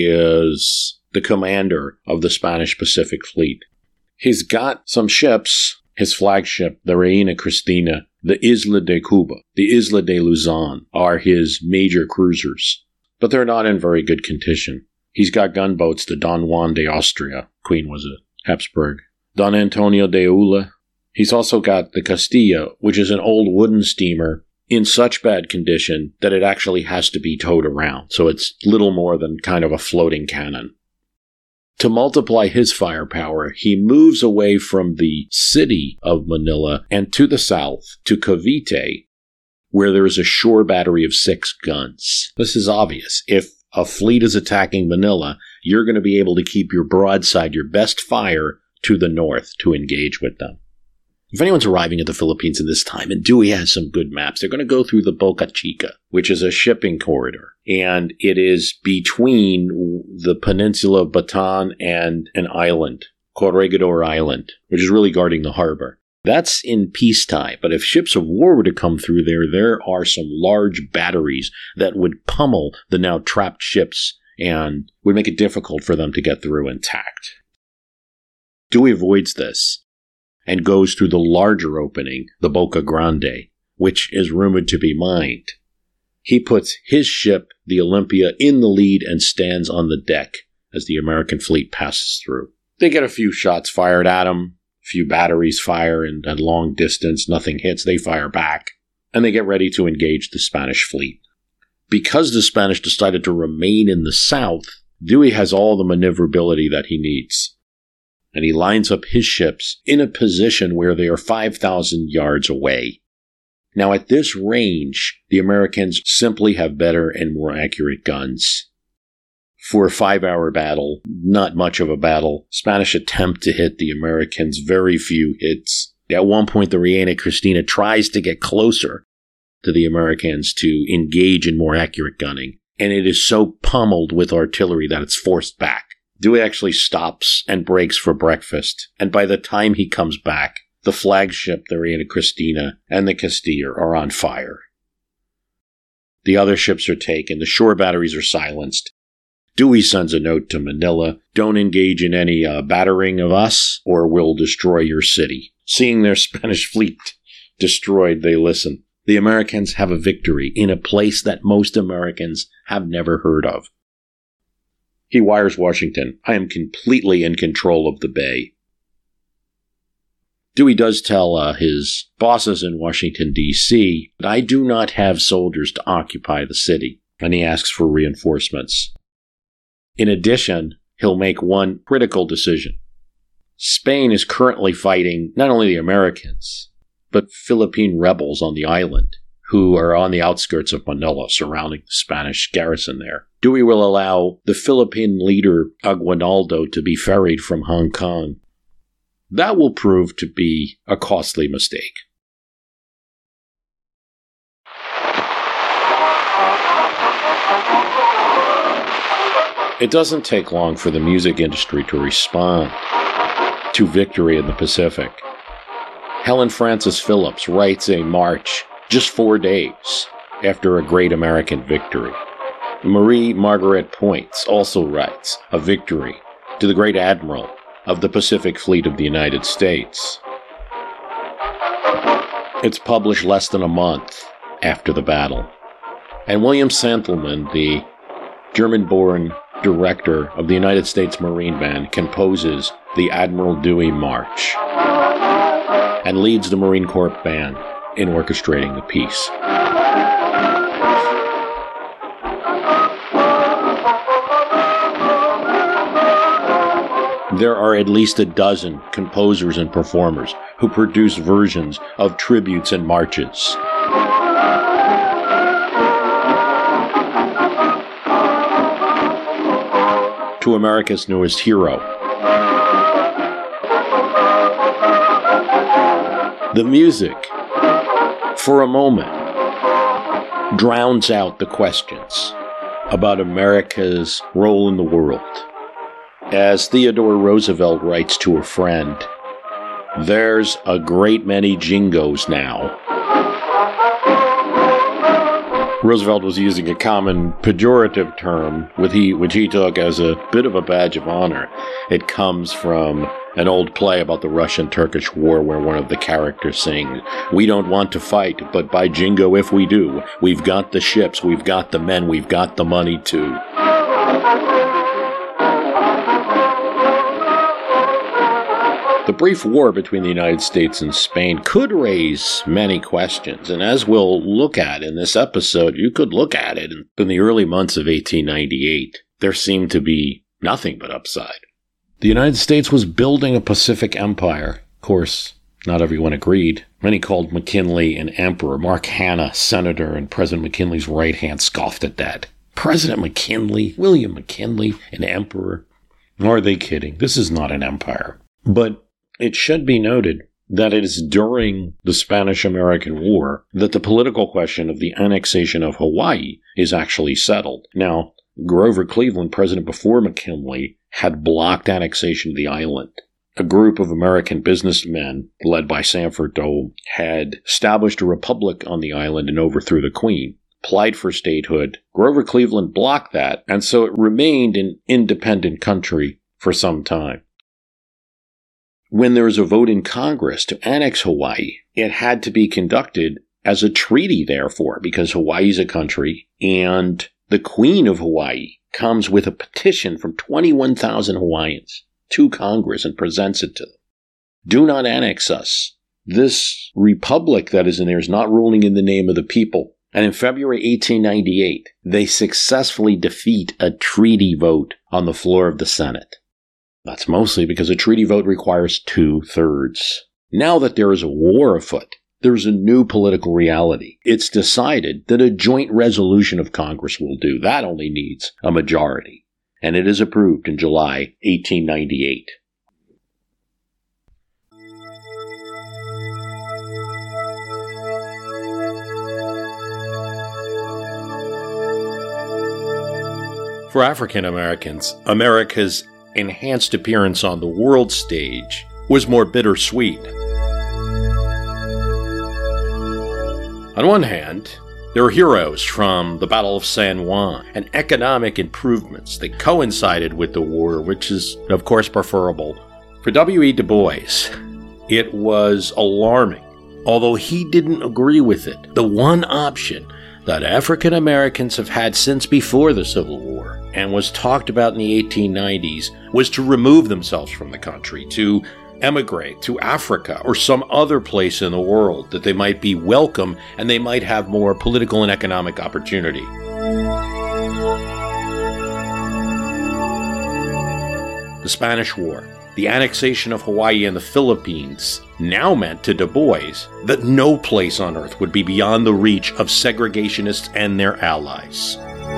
is the commander of the Spanish Pacific Fleet. He's got some ships. His flagship, the Reina Cristina, the Isla de Cuba, the Isla de Luzon are his major cruisers, but they're not in very good condition. He's got gunboats, the Don Juan de Austria, Queen was a Habsburg, Don Antonio de Ula. He's also got the Castilla, which is an old wooden steamer in such bad condition that it actually has to be towed around, so it's little more than kind of a floating cannon. To multiply his firepower, he moves away from the city of Manila and to the south to Cavite, where there is a shore battery of six guns. This is obvious. If a fleet is attacking Manila, you're going to be able to keep your broadside, your best fire, to the north to engage with them. If anyone's arriving at the Philippines at this time, and Dewey has some good maps, they're going to go through the Boca Chica, which is a shipping corridor. And it is between the peninsula of Bataan and an island, Corregidor Island, which is really guarding the harbor. That's in peacetime, but if ships of war were to come through there, there are some large batteries that would pummel the now trapped ships and would make it difficult for them to get through intact. Dewey avoids this and goes through the larger opening, the Boca Grande, which is rumored to be mined. He puts his ship, the Olympia, in the lead and stands on the deck as the American fleet passes through. They get a few shots fired at him, a few batteries fire, and at long distance, nothing hits. They fire back, and they get ready to engage the Spanish fleet. Because the Spanish decided to remain in the south, Dewey has all the maneuverability that he needs. And he lines up his ships in a position where they are five thousand yards away. Now, at this range, the Americans simply have better and more accurate guns. For a five-hour battle, not much of a battle. Spanish attempt to hit the Americans, very few hits. At one point, the Reina Cristina tries to get closer to the Americans to engage in more accurate gunning, and it is so pummeled with artillery that it's forced back. Dewey actually stops and breaks for breakfast, and by the time he comes back, the flagship, the Reina Cristina, and the Castilla are on fire. The other ships are taken, the shore batteries are silenced. Dewey sends a note to Manila, don't engage in any uh, battering of us, or we'll destroy your city. Seeing their Spanish fleet destroyed, they listen. The Americans have a victory in a place that most Americans have never heard of. He wires Washington, I am completely in control of the bay. Dewey does tell uh, his bosses in Washington, D C, that I do not have soldiers to occupy the city, and he asks for reinforcements. In addition, he'll make one critical decision. Spain is currently fighting not only the Americans, but Philippine rebels on the island, who are on the outskirts of Manila, surrounding the Spanish garrison there. Dewey will allow the Philippine leader Aguinaldo to be ferried from Hong Kong. That will prove to be a costly mistake. It doesn't take long for the music industry to respond to victory in the Pacific. Helen Francis Phillips writes a march just four days after a great American victory. Marie Margaret Points also writes a victory to the great admiral of the Pacific Fleet of the United States. It's published less than a month after the battle. And William Santelman, the German-born director of the United States Marine Band, composes the Admiral Dewey March and leads the Marine Corps Band in orchestrating the piece. There are at least a dozen composers and performers who produce versions of tributes and marches. To America's newest hero. The music, for a moment, drowns out the questions about America's role in the world. As Theodore Roosevelt writes to a friend, there's a great many jingos now. Roosevelt was using a common pejorative term, which he, which he took as a bit of a badge of honor. It comes from an old play about the Russian-Turkish War where one of the characters sings, "We don't want to fight, but by jingo if we do. We've got the ships, we've got the men, we've got the money too." The brief war between the United States and Spain could raise many questions, and as we'll look at in this episode, you could look at it in the early months of eighteen ninety-eight. There seemed to be nothing but upside. The United States was building a Pacific empire. Of course, Not everyone agreed. Many called McKinley an emperor. Mark Hanna, senator and President McKinley's right hand, scoffed at that. President McKinley, William McKinley, an emperor? Are they kidding? This is not an empire. But it should be noted that it is during the Spanish-American War that the political question of the annexation of Hawaii is actually settled. Now, Grover Cleveland, president before McKinley, had blocked annexation of the island. A group of American businessmen, led by Sanford Dole, had established a republic on the island and overthrew the Queen, applied for statehood. Grover Cleveland blocked that, and so it remained an independent country for some time. When there was a vote in Congress to annex Hawaii, it had to be conducted as a treaty, therefore, because Hawaii is a country, and the Queen of Hawaii comes with a petition from twenty-one thousand Hawaiians to Congress and presents it to them. Do not annex us. This republic that is in there is not ruling in the name of the people. And in February eighteen ninety-eight, they successfully defeat a treaty vote on the floor of the Senate. That's mostly because a treaty vote requires two-thirds. Now that there is a war afoot, there's a new political reality. It's decided that a joint resolution of Congress will do. That only needs a majority. And it is approved in July eighteen ninety-eight. For African Americans, America's enhanced appearance on the world stage was more bittersweet. On one hand, there were heroes from the Battle of San Juan and economic improvements that coincided with the war, which is, of course, preferable. For W E Du Bois, it was alarming, although he didn't agree with it. The one option that African Americans have had since before the Civil War, and was talked about in the eighteen nineties, was to remove themselves from the country, to emigrate to Africa or some other place in the world that they might be welcome and they might have more political and economic opportunity. The Spanish War, the annexation of Hawaii and the Philippines, now meant to Du Bois that no place on earth would be beyond the reach of segregationists and their allies.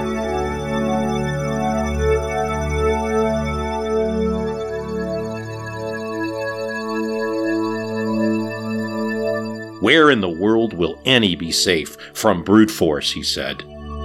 Where in the world will any be safe from brute force, he said.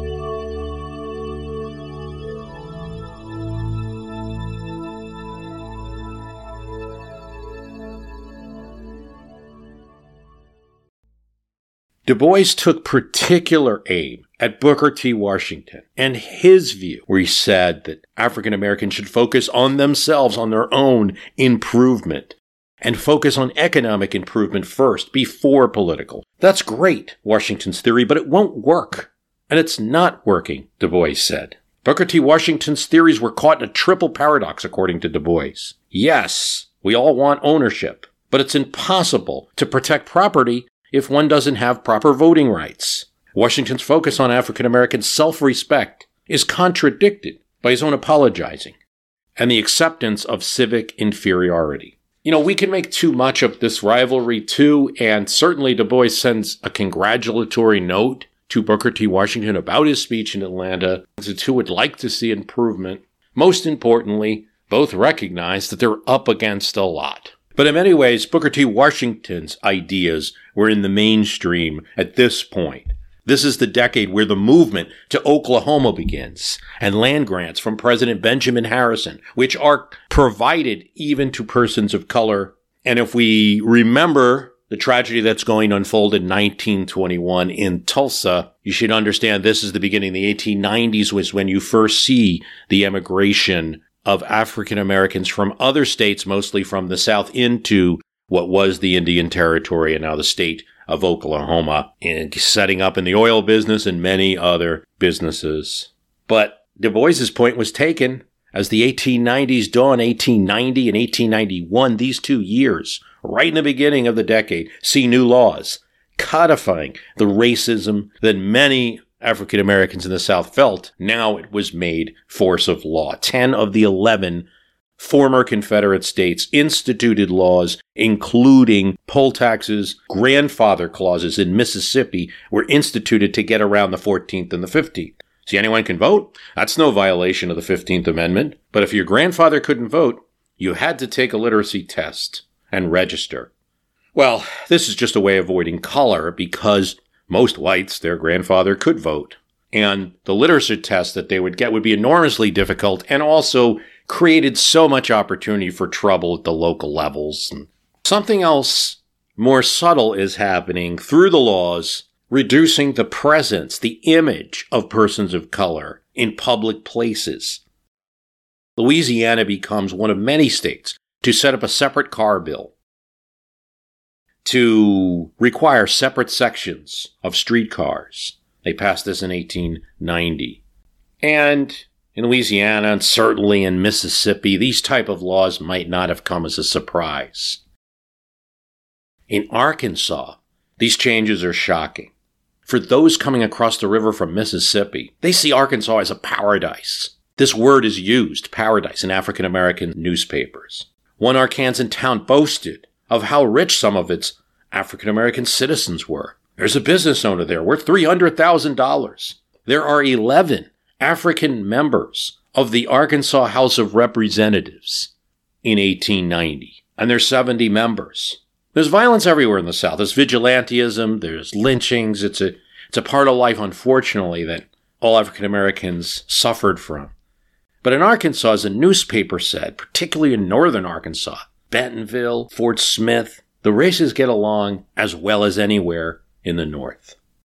Du Bois took particular aim at Booker T. Washington and his view, where he said that African Americans should focus on themselves, on their own improvement, and focus on economic improvement first, before political. That's great, Washington's theory, but it won't work. And it's not working, Du Bois said. Booker T. Washington's theories were caught in a triple paradox, according to Du Bois. Yes, we all want ownership, but it's impossible to protect property if one doesn't have proper voting rights. Washington's focus on African American self-respect is contradicted by his own apologizing and the acceptance of civic inferiority. You know, we can make too much of this rivalry too, and certainly Du Bois sends a congratulatory note to Booker T. Washington about his speech in Atlanta. The two would like to see improvement. Most importantly, both recognize that they're up against a lot. But in many ways, Booker T. Washington's ideas were in the mainstream at this point. This is the decade where the movement to Oklahoma begins, and land grants from President Benjamin Harrison, which are provided even to persons of color. And if we remember the tragedy that's going to unfold in nineteen twenty-one in Tulsa, you should understand this is the beginning. The eighteen nineties was when you first see the emigration of African Americans from other states, mostly from the South, into what was the Indian Territory and now the state of Oklahoma, and setting up in the oil business and many other businesses. But Du Bois's point was taken as the eighteen nineties dawn. Eighteen ninety and eighteen ninety-one, these two years, right in the beginning of the decade, see new laws codifying the racism that many African Americans in the South felt. Now it was made force of law. Ten of the eleven former Confederate states instituted laws, including poll taxes. Grandfather clauses in Mississippi were instituted to get around the fourteenth and the fifteenth. See, anyone can vote. That's no violation of the fifteenth Amendment. But if your grandfather couldn't vote, you had to take a literacy test and register. Well, this is just a way of avoiding color because most whites, their grandfather could vote. And the literacy test that they would get would be enormously difficult and also created so much opportunity for trouble at the local levels. And something else more subtle is happening through the laws, reducing the presence, the image of persons of color in public places. Louisiana becomes one of many states to set up a separate car bill, to require separate sections of streetcars. They passed this in eighteen ninety. And in Louisiana, and certainly in Mississippi, these type of laws might not have come as a surprise. In Arkansas, these changes are shocking. For those coming across the river from Mississippi, they see Arkansas as a paradise. This word is used, paradise, in African American newspapers. One Arkansan town boasted of how rich some of its African American citizens were. There's a business owner there worth three hundred thousand dollars. There are eleven African members of the Arkansas House of Representatives in eighteen ninety, and there's seventy members. There's violence everywhere in the South. There's vigilantism, there's lynchings. It's a, it's a part of life, unfortunately, that all African Americans suffered from. But in Arkansas, as a newspaper said, particularly in northern Arkansas, Bentonville, Fort Smith, the races get along as well as anywhere in the North.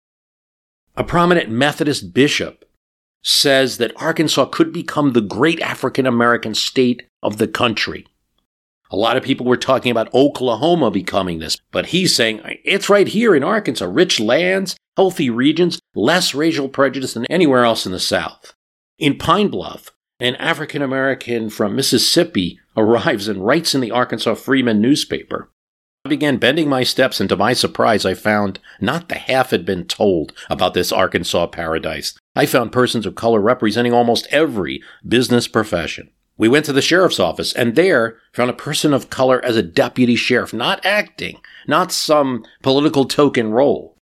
A prominent Methodist bishop says that Arkansas could become the great African American state of the country. A lot of people were talking about Oklahoma becoming this, but he's saying it's right here in Arkansas. Rich lands, healthy regions, less racial prejudice than anywhere else in the South. In Pine Bluff, an African American from Mississippi arrives and writes in the Arkansas Freeman newspaper. I began bending my steps, and to my surprise, I found not the half had been told about this Arkansas paradise. I found persons of color representing almost every business profession. We went to the sheriff's office, and there found a person of color as a deputy sheriff, not acting, not some political token role.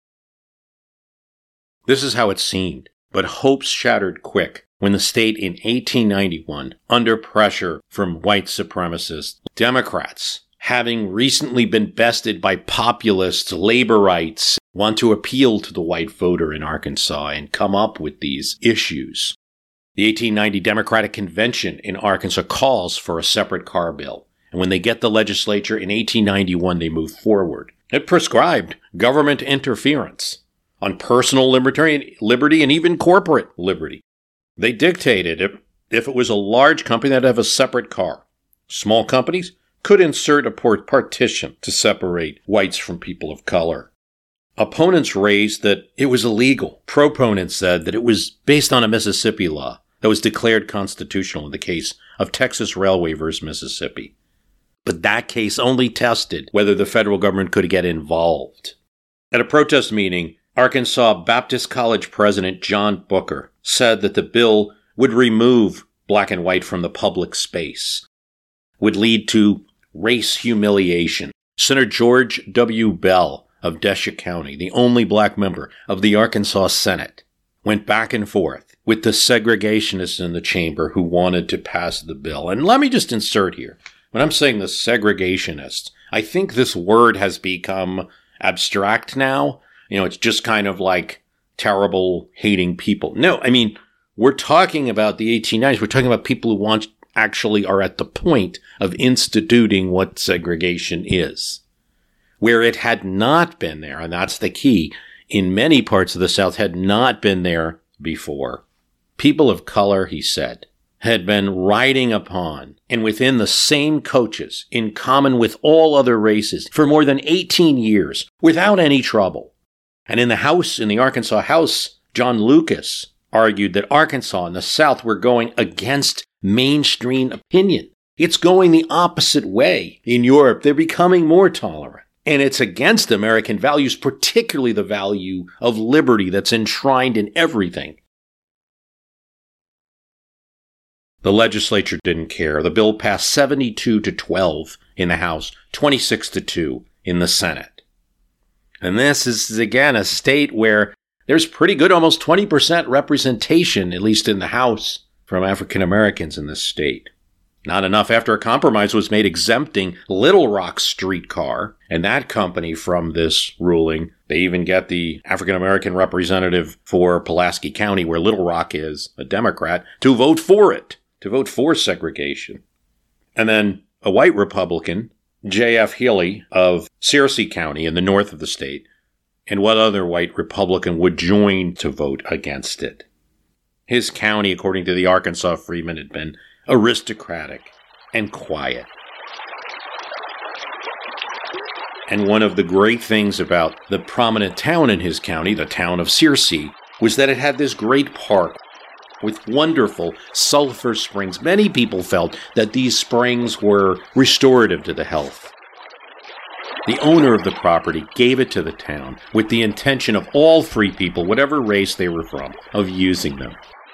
This is how it seemed, but hopes shattered quick when the state in eighteen ninety-one, under pressure from white supremacists, Democrats, having recently been bested by populists, labor rights, want to appeal to the white voter in Arkansas and come up with these issues. The eighteen ninety Democratic Convention in Arkansas calls for a separate car bill. And when they get the legislature in eighteen ninety-one, they move forward. It prescribed government interference on personal liberty, liberty and even corporate liberty. They dictated if, if it was a large company, that'd have a separate car. Small companies could insert a partition to separate whites from people of color. Opponents raised that it was illegal. Proponents said that it was based on a Mississippi law that was declared constitutional in the case of Texas Railway versus Mississippi. But that case only tested whether the federal government could get involved. At a protest meeting, Arkansas Baptist College President John Booker said that the bill would remove black and white from the public space, would lead to race humiliation. Senator George W. Bell of Desha County, the only black member of the Arkansas Senate, went back and forth with the segregationists in the chamber who wanted to pass the bill. And let me just insert here, when I'm saying the segregationists, I think this word has become abstract now. You know, it's just kind of like terrible, hating people. No, I mean, we're talking about the eighteen nineties. We're talking about people who want actually are at the point of instituting what segregation is. Where it had not been there, and that's the key, in many parts of the South had not been there before. People of color, he said, had been riding upon and within the same coaches in common with all other races for more than eighteen years without any trouble. And in the House, in the Arkansas House, John Lucas argued that Arkansas and the South were going against mainstream opinion. It's going the opposite way. In Europe, they're becoming more tolerant. And it's against American values, particularly the value of liberty that's enshrined in everything. The legislature didn't care. The bill passed seventy-two to twelve in the House, twenty-six to two in the Senate. And this is, again, a state where there's pretty good, almost twenty percent representation, at least in the House, from African Americans in this state. Not enough after a compromise was made exempting Little Rock streetcar and that company from this ruling. They even get the African American representative for Pulaski County, where Little Rock is, a Democrat, to vote for it, to vote for segregation. And then a white Republican, J F Healy of Searcy County in the north of the state, and what other white Republican would join to vote against it? His county, according to the Arkansas Freeman, had been aristocratic and quiet. And one of the great things about the prominent town in his county, the town of Searcy, was that it had this great park with wonderful sulfur springs. Many people felt that these springs were restorative to the health. The owner of the property gave it to the town with the intention of all free people, whatever race they were from, of using them.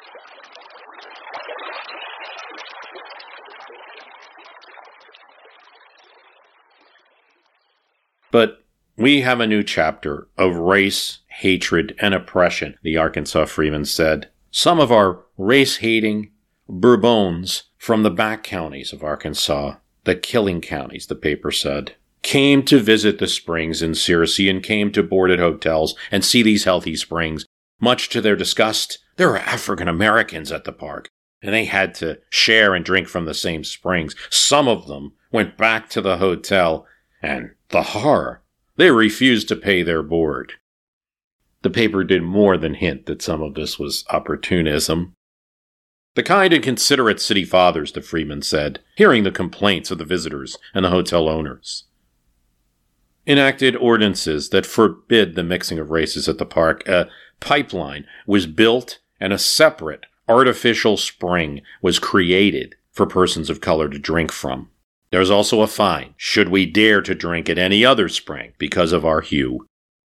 But we have a new chapter of race, hatred, and oppression, the Arkansas Freeman said. Some of our race-hating Bourbons from the back counties of Arkansas, the killing counties, the paper said, came to visit the springs in Searcy and came to board at hotels and see these healthy springs. Much to their disgust, there were African Americans at the park, and they had to share and drink from the same springs. Some of them went back to the hotel, and the horror, they refused to pay their board. The paper did more than hint that some of this was opportunism. The kind and considerate city fathers, the Freeman said, hearing the complaints of the visitors and the hotel owners, enacted ordinances that forbid the mixing of races at the park. A pipeline was built and a separate artificial spring was created for persons of color to drink from. There was also a fine should we dare to drink at any other spring because of our hue.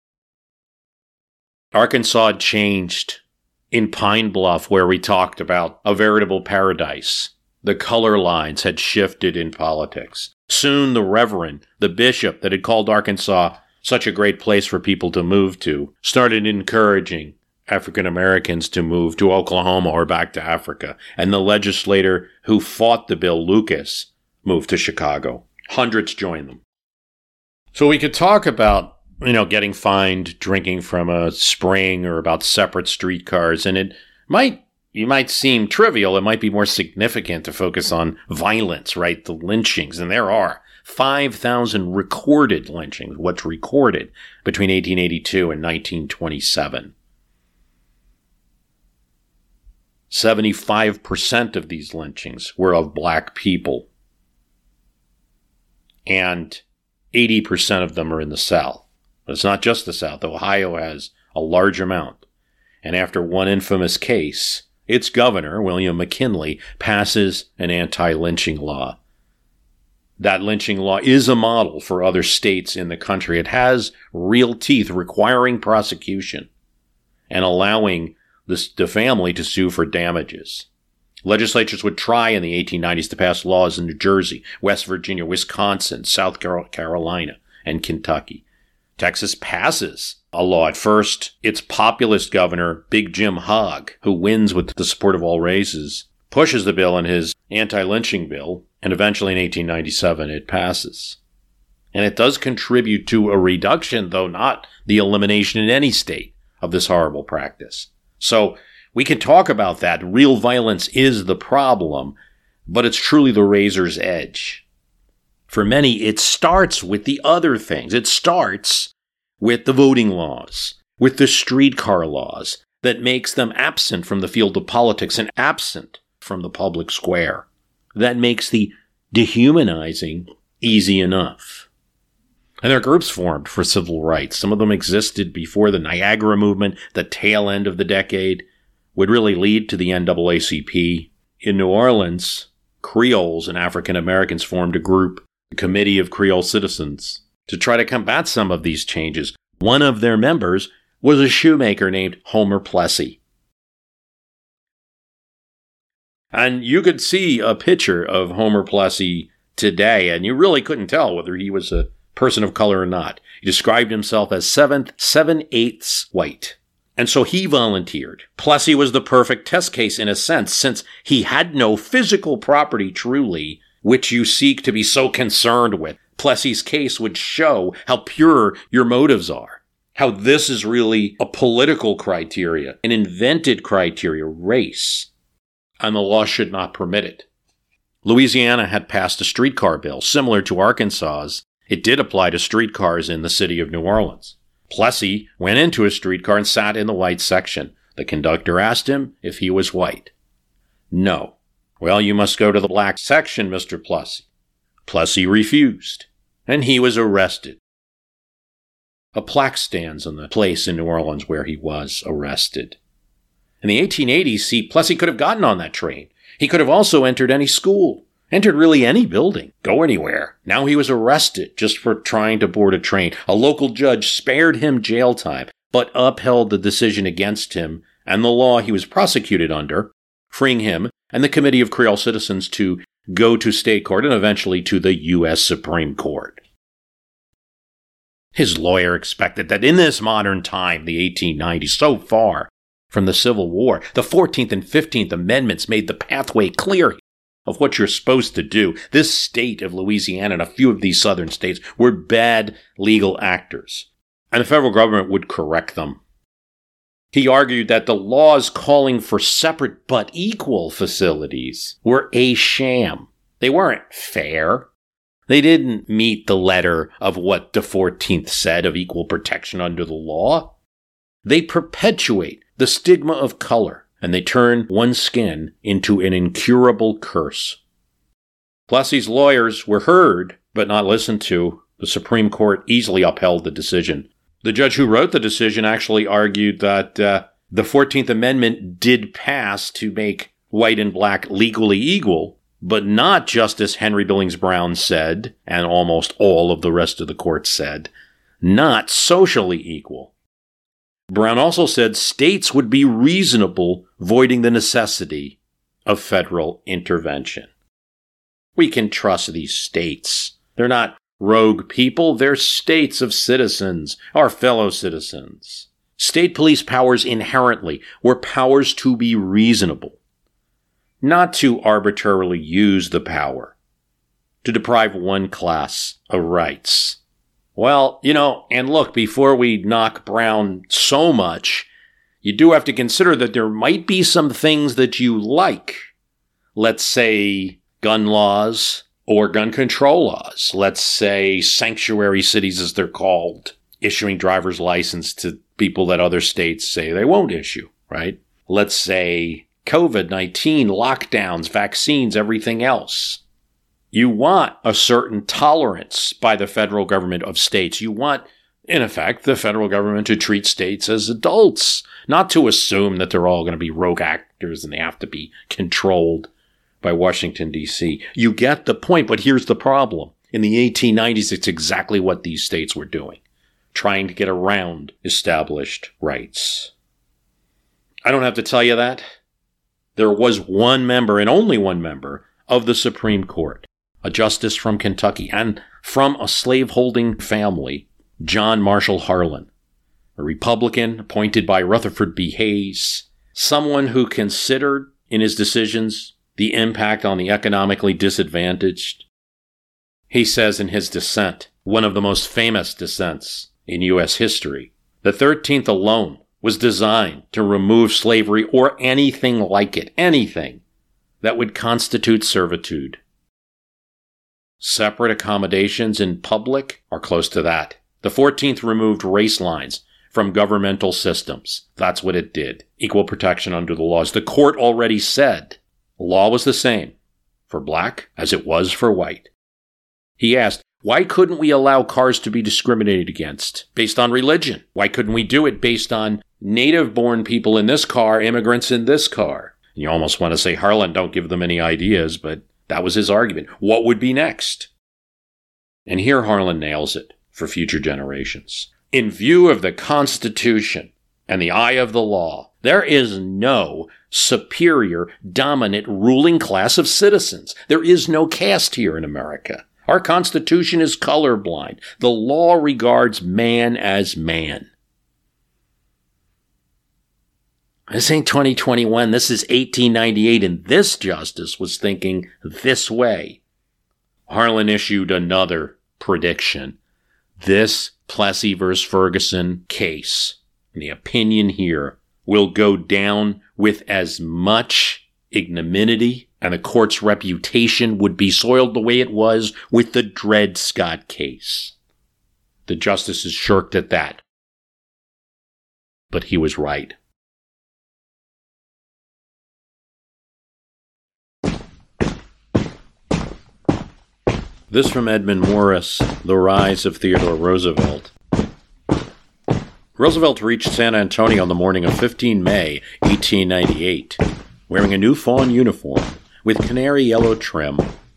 Arkansas had changed in Pine Bluff, where we talked about a veritable paradise. The color lines had shifted in politics. Soon the reverend, the bishop that had called Arkansas such a great place for people to move to, started encouraging African Americans to move to Oklahoma or back to Africa. And the legislator who fought the bill, Lucas, moved to Chicago. Hundreds joined them. So we could talk about, you know, getting fined, drinking from a spring, or about separate streetcars, and it might, you might seem trivial. It might be more significant to focus on violence, right? The lynchings, and there are five thousand recorded lynchings, what's recorded, between eighteen eighty-two and nineteen twenty-seven. seventy-five percent of these lynchings were of black people. And eighty percent of them are in the South. But it's not just the South. Ohio has a large amount. And after one infamous case, its governor, William McKinley, passes an anti-lynching law. That lynching law is a model for other states in the country. It has real teeth, requiring prosecution and allowing the, the family to sue for damages. Legislatures would try in the eighteen nineties to pass laws in New Jersey, West Virginia, Wisconsin, South Carolina, and Kentucky. Texas passes a law. At first, its populist governor, Big Jim Hogg, who wins with the support of all races, pushes the bill in his anti-lynching bill, and eventually in eighteen ninety-seven it passes. And it does contribute to a reduction, though not the elimination in any state, of this horrible practice. So we can talk about that. Real violence is the problem, but it's truly the razor's edge. For many, it starts with the other things. It starts with the voting laws, with the streetcar laws that makes them absent from the field of politics and absent from the public square. That makes the dehumanizing easy enough. And there are groups formed for civil rights. Some of them existed before the Niagara movement, the tail end of the decade, would really lead to the N double A C P. In New Orleans, Creoles and African Americans formed a group, the Committee of Creole Citizens, to try to combat some of these changes. One of their members was a shoemaker named Homer Plessy. And you could see a picture of Homer Plessy today, and you really couldn't tell whether he was a person of color or not. He described himself as seventh, seven-eighths white. And so he volunteered. Plessy was the perfect test case in a sense, since he had no physical property truly, which you seek to be so concerned with. Plessy's case would show how pure your motives are, how this is really a political criteria, an invented criteria, race, and the law should not permit it. Louisiana had passed a streetcar bill similar to Arkansas's. It did apply to streetcars in the city of New Orleans. Plessy went into a streetcar and sat in the white section. The conductor asked him if he was white. No. Well, you must go to the black section, Mister Plessy. Plessy refused, and he was arrested. A plaque stands on the place in New Orleans where he was arrested. In the eighteen eighties, see, Plessy could have gotten on that train. He could have also entered any school, entered really any building, go anywhere. Now he was arrested just for trying to board a train. A local judge spared him jail time, but upheld the decision against him and the law he was prosecuted under, freeing him and the Committee of Creole Citizens to go to state court and eventually to the U S Supreme Court. His lawyer expected that in this modern time, the eighteen nineties, so far from the Civil War, the fourteenth and fifteenth Amendments made the pathway clear of what you're supposed to do. This state of Louisiana and a few of these southern states were bad legal actors, and the federal government would correct them. He argued that the laws calling for separate but equal facilities were a sham. They weren't fair. They didn't meet the letter of what the fourteenth said of equal protection under the law. They perpetuate the stigma of color, and they turn one's skin into an incurable curse. Plessy's lawyers were heard, but not listened to. The Supreme Court easily upheld the decision. The judge who wrote the decision actually argued that uh, the fourteenth Amendment did pass to make white and black legally equal, but not Justice Henry Billings Brown said, and almost all of the rest of the court said, not socially equal. Brown also said states would be reasonable, voiding the necessity of federal intervention. We can trust these states. They're not rogue people, they're states of citizens, our fellow citizens. State police powers inherently were powers to be reasonable, not to arbitrarily use the power to deprive one class of rights. Well, you know, and look, before we knock Brown so much, you do have to consider that there might be some things that you like. Let's say gun laws or gun control laws. Let's say sanctuary cities, as they're called, issuing driver's license to people that other states say they won't issue, right? Let's say covid nineteen, lockdowns, vaccines, everything else. You want a certain tolerance by the federal government of states. You want, in effect, the federal government to treat states as adults, not to assume that they're all going to be rogue actors and they have to be controlled by Washington, D C You get the point, but here's the problem. In the eighteen nineties, it's exactly what these states were doing, trying to get around established rights. I don't have to tell you that. There was one member, and only one member, of the Supreme Court, a justice from Kentucky, and from a slaveholding family, John Marshall Harlan, a Republican appointed by Rutherford B. Hayes, someone who considered in his decisions the impact on the economically disadvantaged. He says in his dissent, one of the most famous dissents in U S history, the thirteenth alone was designed to remove slavery or anything like it, anything that would constitute servitude. Separate accommodations in public are close to that. The fourteenth removed race lines from governmental systems. That's what it did. Equal protection under the laws. The court already said the law was the same for black as it was for white. He asked, why couldn't we allow cars to be discriminated against based on religion? Why couldn't we do it based on native-born people in this car, immigrants in this car? And you almost want to say, Harlan, don't give them any ideas, but that was his argument. What would be next? And here Harlan nails it for future generations. In view of the Constitution and the eye of the law, There is no superior, dominant, ruling class of citizens. There is no caste here in America. Our Constitution is colorblind. The law regards man as man. This ain't twenty twenty-one. This is eighteen ninety-eight, and this justice was thinking this way. Harlan issued another prediction. This Plessy versus Ferguson case, the opinion here, will go down with as much ignominy, and the court's reputation would be soiled the way it was with the Dred Scott case. The justices shirked at that. But he was right. This from Edmund Morris, The Rise of Theodore Roosevelt. Roosevelt reached San Antonio on the morning of the fifteenth of May, eighteen ninety-eight, wearing a new fawn uniform with canary yellow trim.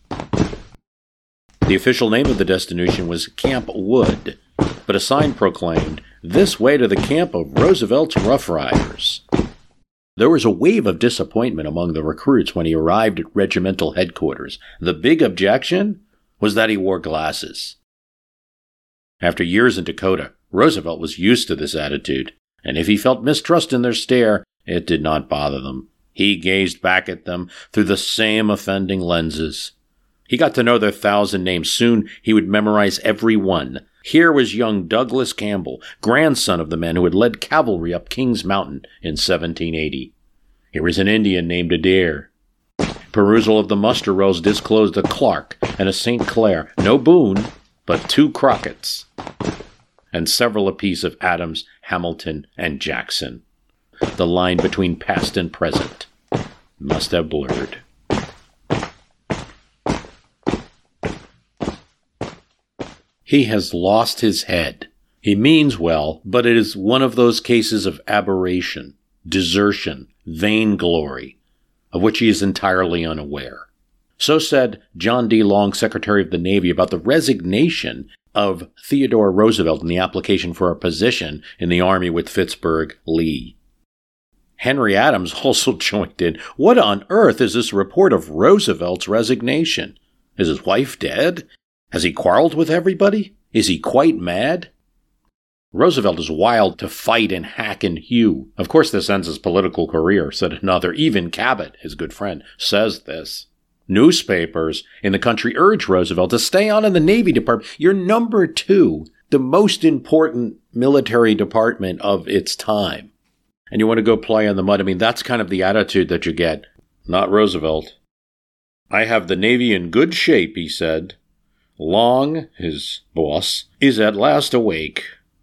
The official name of the destination was Camp Wood, but a sign proclaimed, "This way to the camp of Roosevelt's Rough Riders." There was a wave of disappointment among the recruits when he arrived at regimental headquarters. The big objection was that he wore glasses. After years in Dakota, Roosevelt was used to this attitude, and if he felt mistrust in their stare, it did not bother them. He gazed back at them through the same offending lenses. He got to know their thousand names. Soon he would memorize every one. Here was young Douglas Campbell, grandson of the man who had led cavalry up Kings Mountain in seventeen eighty. Here was an Indian named Adair. Perusal of the muster rolls disclosed a Clark and a Saint Clair, no Boone, but two Crockett's, and several apiece of Adams, Hamilton, and Jackson. The line between past and present must have blurred. He has lost his head. He means well, but it is one of those cases of aberration, desertion, vainglory, of which he is entirely unaware. So said John D. Long, Secretary of the Navy, about the resignation of Theodore Roosevelt in the application for a position in the Army with Fitzhugh Lee. Henry Adams also joined in. What on earth is this report of Roosevelt's resignation? Is his wife dead? Has he quarreled with everybody? Is he quite mad? Roosevelt is wild to fight and hack and hew. Of course this ends his political career, said another. Even Cabot, his good friend, says this. Newspapers in the country urge Roosevelt to stay on in the Navy Department. You're number two, the most important military department of its time. And you want to go play in the mud. I mean, that's kind of the attitude that you get. Not Roosevelt. I have the Navy in good shape, he said. Long, his boss, is at last awake.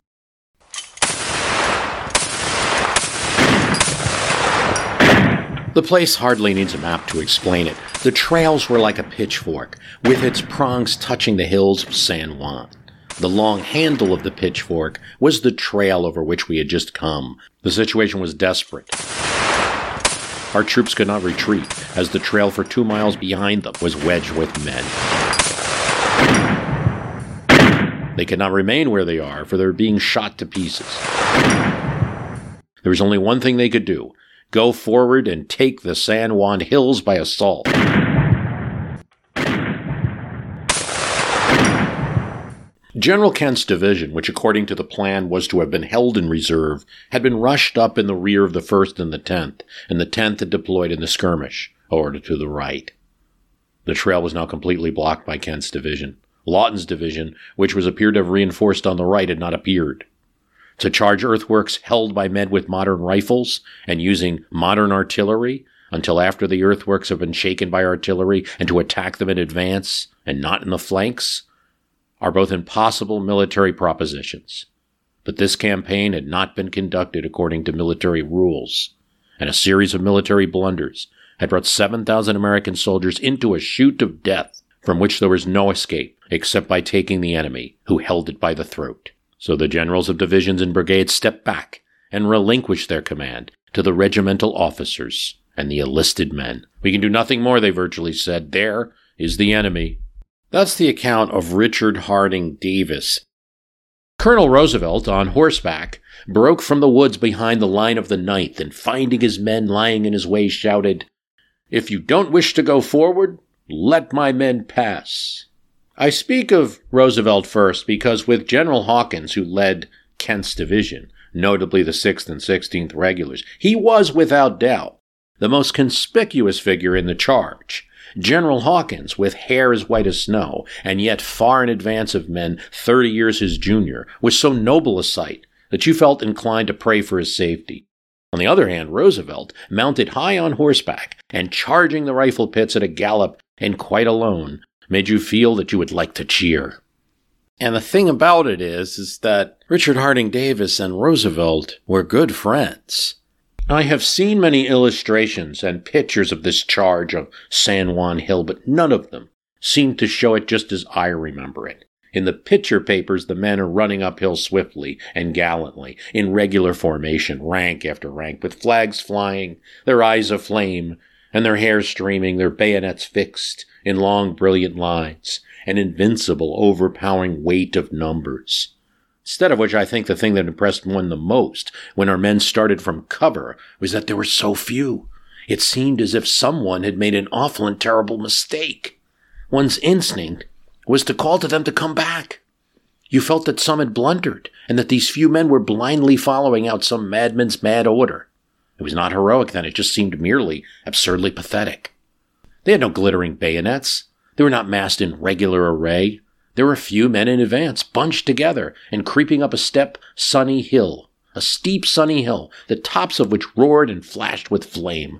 The place hardly needs a map to explain it. The trails were like a pitchfork, with its prongs touching the hills of San Juan. The long handle of the pitchfork was the trail over which we had just come. The situation was desperate. Our troops could not retreat, as the trail for two miles behind them was wedged with men. They could not remain where they are, for they were being shot to pieces. There was only one thing they could do. Go forward and take the San Juan Hills by assault. General Kent's division, which according to the plan was to have been held in reserve, had been rushed up in the rear of the first and the tenth, and the tenth had deployed in the skirmish, over to the right. The trail was now completely blocked by Kent's division. Lawton's division, which was appeared to have reinforced on the right, had not appeared. To charge earthworks held by men with modern rifles and using modern artillery until after the earthworks have been shaken by artillery, and to attack them in advance and not in the flanks, are both impossible military propositions. But this campaign had not been conducted according to military rules, and a series of military blunders had brought seven thousand American soldiers into a chute of death from which there was no escape except by taking the enemy, who held it by the throat. So the generals of divisions and brigades stepped back and relinquished their command to the regimental officers and the enlisted men. We can do nothing more, they virtually said. There is the enemy. That's the account of Richard Harding Davis. Colonel Roosevelt, on horseback, broke from the woods behind the line of the ninth and, finding his men lying in his way, shouted, "If you don't wish to go forward, let my men pass." I speak of Roosevelt first because with General Hawkins, who led Kent's division, notably the sixth and sixteenth Regulars, he was, without doubt, the most conspicuous figure in the charge. General Hawkins, with hair as white as snow, and yet far in advance of men thirty years his junior, was so noble a sight that you felt inclined to pray for his safety. On the other hand, Roosevelt, mounted high on horseback and charging the rifle pits at a gallop and quite alone, made you feel that you would like to cheer. And the thing about it is, is that Richard Harding Davis and Roosevelt were good friends. I have seen many illustrations and pictures of this charge of San Juan Hill, but none of them seem to show it just as I remember it. In the picture papers, the men are running uphill swiftly and gallantly, in regular formation, rank after rank, with flags flying, their eyes aflame, and their hair streaming, their bayonets fixed in long, brilliant lines, an invincible, overpowering weight of numbers. Instead of which, I think the thing that impressed one the most when our men started from cover was that there were so few. It seemed as if someone had made an awful and terrible mistake. One's instinct was to call to them to come back. You felt that some had blundered, and that these few men were blindly following out some madman's mad order. It was not heroic then, it just seemed merely absurdly pathetic. They had no glittering bayonets. They were not massed in regular array. There were a few men in advance, bunched together, and creeping up a steep, sunny hill, a steep, sunny hill, the tops of which roared and flashed with flame.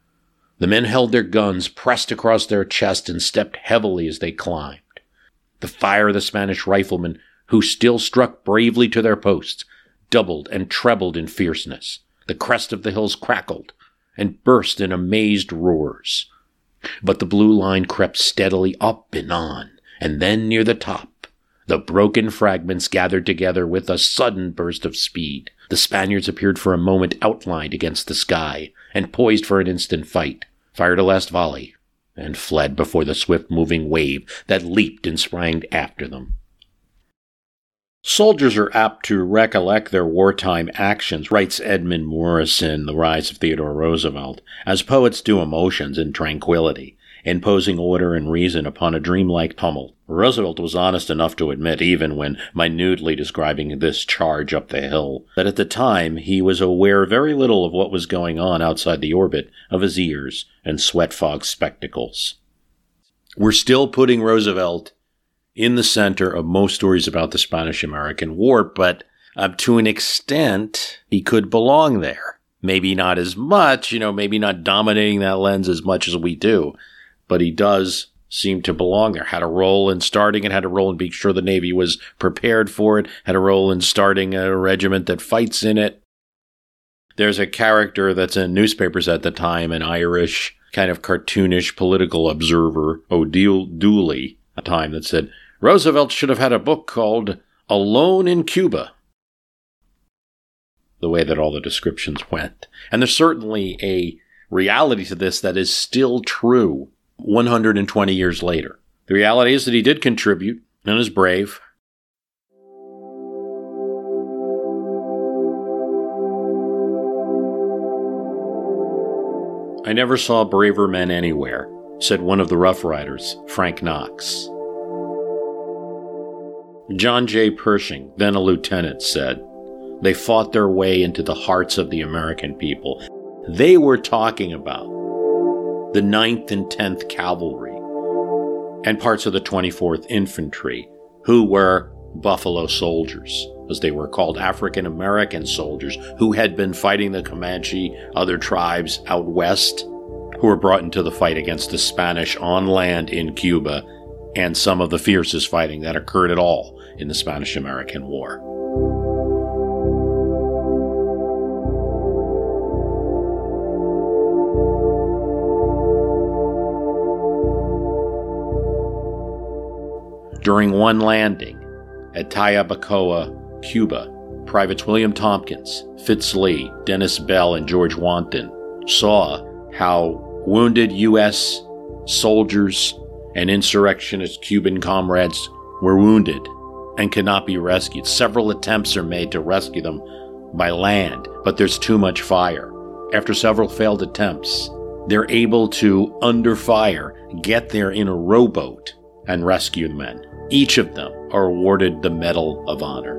The men held their guns pressed across their chests and stepped heavily as they climbed. The fire of the Spanish riflemen, who still struck bravely to their posts, doubled and trebled in fierceness. The crest of the hills crackled and burst in amazed roars. But the blue line crept steadily up and on, and then near the top, the broken fragments gathered together with a sudden burst of speed. The Spaniards appeared for a moment outlined against the sky, and poised for an instant fight, fired a last volley, and fled before the swift-moving wave that leaped and sprang after them. Soldiers are apt to recollect their wartime actions, writes Edmund Morris in The Rise of Theodore Roosevelt, as poets do emotions in tranquility, imposing order and reason upon a dreamlike tumult. Roosevelt was honest enough to admit, even when minutely describing this charge up the hill, that at the time he was aware very little of what was going on outside the orbit of his ears and sweat-fog spectacles. We're still putting Roosevelt in the center of most stories about the Spanish-American War, but uh, to an extent, he could belong there. Maybe not as much, you know, maybe not dominating that lens as much as we do, but he does seem to belong there. Had a role in starting it, had a role in being sure the Navy was prepared for it, had a role in starting a regiment that fights in it. There's a character that's in newspapers at the time, an Irish kind of cartoonish political observer, O'Deal Dooley, a time that said, Roosevelt should have had a book called Alone in Cuba. The way that all the descriptions went. And there's certainly a reality to this that is still true one hundred twenty years later. The reality is that he did contribute and is brave. I never saw braver men anywhere, said one of the Rough Riders, Frank Knox. John J. Pershing, then a lieutenant, said, they fought their way into the hearts of the American people. They were talking about the ninth and tenth Cavalry and parts of the twenty-fourth Infantry, who were Buffalo Soldiers, as they were called, African American soldiers who had been fighting the Comanche, other tribes out west, who were brought into the fight against the Spanish on land in Cuba, and some of the fiercest fighting that occurred at all in the Spanish-American War. During one landing at Tayabacoa, Cuba, Privates William Tompkins, Fitz Lee, Dennis Bell, and George Wanton saw how wounded U S soldiers and insurrectionist Cuban comrades were wounded and cannot be rescued. Several attempts are made to rescue them by land, but there's too much fire. After several failed attempts, they're able to, under fire, get there in a rowboat and rescue the men. Each of them are awarded the Medal of Honor.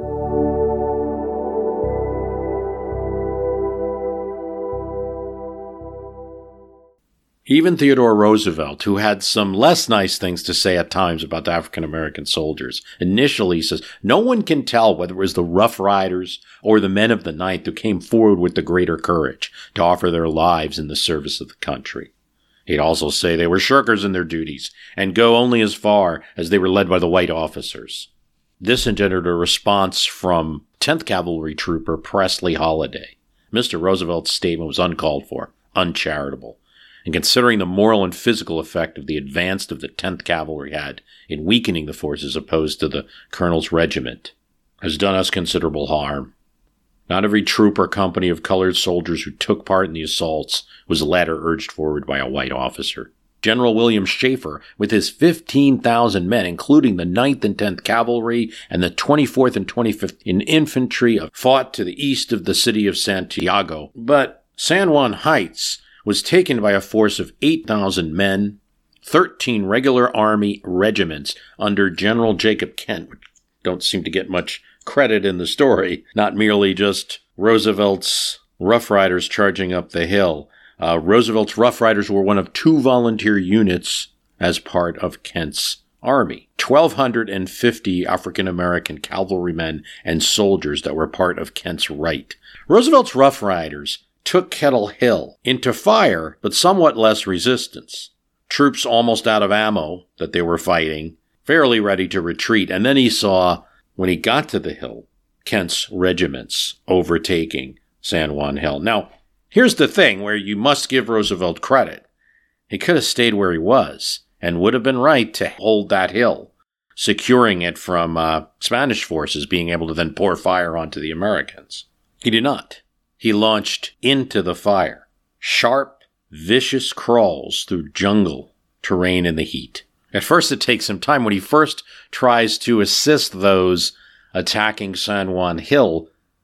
Even Theodore Roosevelt, who had some less nice things to say at times about the African American soldiers, initially says, no one can tell whether it was the Rough Riders or the men of the Ninth who came forward with the greater courage to offer their lives in the service of the country. He'd also say they were shirkers in their duties and go only as far as they were led by the white officers. This engendered a response from tenth Cavalry Trooper Presley Holiday. Mister Roosevelt's statement was uncalled for, uncharitable. And considering the moral and physical effect of the advance of the tenth Cavalry had in weakening the forces opposed to the colonel's regiment, has done us considerable harm. Not every troop or company of colored soldiers who took part in the assaults was led or urged forward by a white officer. General William Schaefer, with his fifteen thousand men, including the ninth and tenth Cavalry and the twenty-fourth and twenty-fifth in Infantry, fought to the east of the city of Santiago. But San Juan Heights was taken by a force of eight thousand men, thirteen regular army regiments under General Jacob Kent, which don't seem to get much credit in the story, not merely just Roosevelt's Rough Riders charging up the hill. Uh, Roosevelt's Rough Riders were one of two volunteer units as part of Kent's army. twelve fifty African-American cavalrymen and soldiers that were part of Kent's right. Roosevelt's Rough Riders took Kettle Hill into fire, but somewhat less resistance. Troops almost out of ammo that they were fighting, fairly ready to retreat. And then he saw, when he got to the hill, Kent's regiments overtaking San Juan Hill. Now, here's the thing where you must give Roosevelt credit. He could have stayed where he was and would have been right to hold that hill, securing it from uh, Spanish forces being able to then pour fire onto the Americans. He did not. He launched into the fire, sharp, vicious crawls through jungle terrain in the heat. At first it takes some time. When he first tries to assist those attacking San Juan Hill,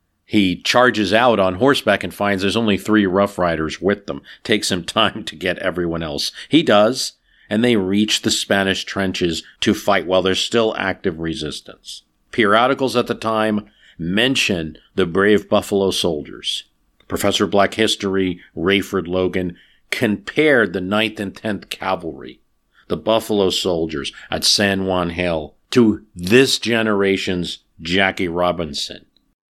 he charges out on horseback and finds there's only three Rough Riders with them. Takes him time to get everyone else. He does, and they reach the Spanish trenches to fight while there's still active resistance. Periodicals at the time mention the brave Buffalo Soldiers. Professor Black History, Rayford Logan, compared the ninth and tenth Cavalry, the Buffalo Soldiers at San Juan Hill, to this generation's Jackie Robinson.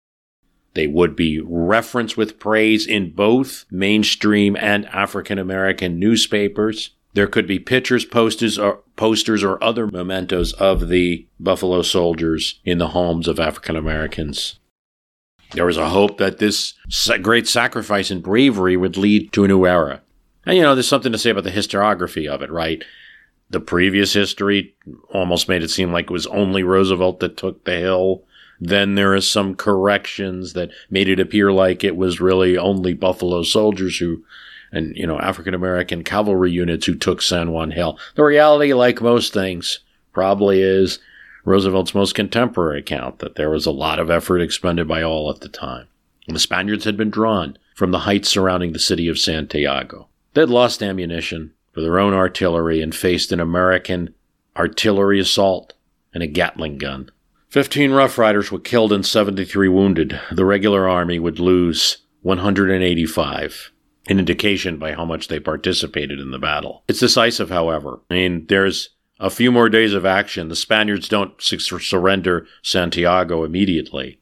They would be referenced with praise in both mainstream and African-American newspapers. There could be pictures, posters, or posters or other mementos of the Buffalo Soldiers in the homes of African Americans. There was a hope that this great sacrifice and bravery would lead to a new era. And, you know, there's something to say about the historiography of it, right? The previous history almost made it seem like it was only Roosevelt that took the hill. Then there is some corrections that made it appear like it was really only Buffalo Soldiers who, and, you know, African-American cavalry units who took San Juan Hill. The reality, like most things, probably is Roosevelt's most contemporary account, that there was a lot of effort expended by all at the time. And the Spaniards had been drawn from the heights surrounding the city of Santiago. They had lost ammunition for their own artillery and faced an American artillery assault and a Gatling gun. Fifteen Rough Riders were killed and seventy-three wounded. The regular army would lose one hundred eighty-five, an indication by how much they participated in the battle. It's decisive, however. I mean, there's a few more days of action. The Spaniards don't su- surrender Santiago immediately.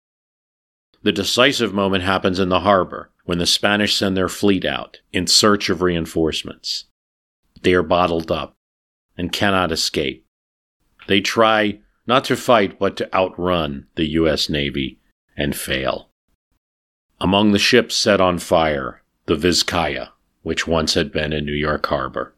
The decisive moment happens in the harbor, when the Spanish send their fleet out in search of reinforcements. They are bottled up and cannot escape. They try not to fight, but to outrun the U S Navy and fail. Among the ships set on fire, the Vizcaya, which once had been in New York Harbor.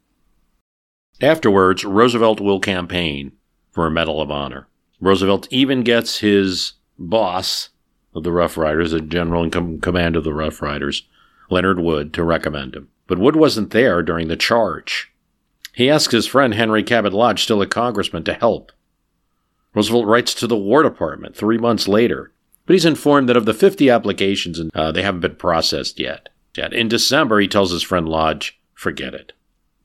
Afterwards, Roosevelt will campaign for a Medal of Honor. Roosevelt even gets his boss of the Rough Riders, the general in com- command of the Rough Riders, Leonard Wood, to recommend him. But Wood wasn't there during the charge. He asked his friend Henry Cabot Lodge, still a congressman, to help. Roosevelt writes to the War Department three months later, but he's informed that of the fifty applications, uh, they haven't been processed yet. yet. In December, he tells his friend Lodge, forget it.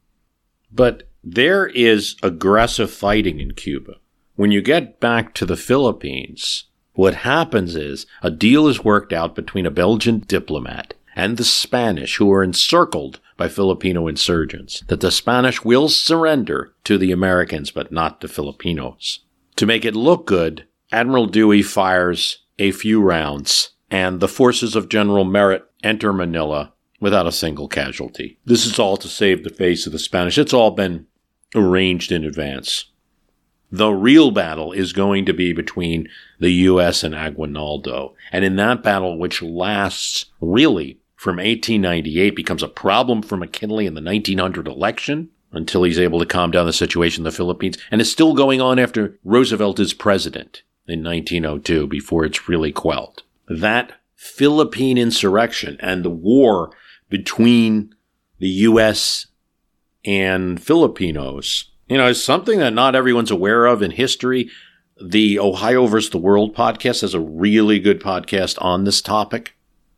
But there is aggressive fighting in Cuba. When you get back to the Philippines, what happens is a deal is worked out between a Belgian diplomat and the Spanish, who are encircled by Filipino insurgents, that the Spanish will surrender to the Americans, but not the Filipinos. To make it look good, Admiral Dewey fires a few rounds, and the forces of General Merritt enter Manila without a single casualty. This is all to save the face of the Spanish. It's all been arranged in advance. The real battle is going to be between the U S and Aguinaldo. And in that battle, which lasts really from eighteen ninety-eight, becomes a problem for McKinley in the nineteen hundred election until he's able to calm down the situation in the Philippines. And it's still going on after Roosevelt is president in nineteen oh two, before it's really quelled. That Philippine insurrection and the war between the U S and Filipinos, you know, is something that not everyone's aware of in history. The Ohio versus the World podcast has a really good podcast on this topic.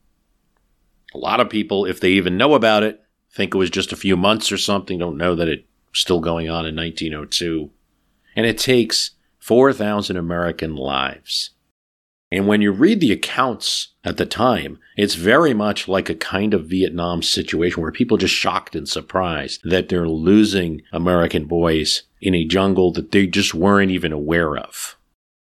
A lot of people, if they even know about it, think it was just a few months or something, don't know that it's still going on in nineteen oh two. And it takes four thousand American lives. And when you read the accounts at the time, it's very much like a kind of Vietnam situation where people are just shocked and surprised that they're losing American boys in a jungle that they just weren't even aware of.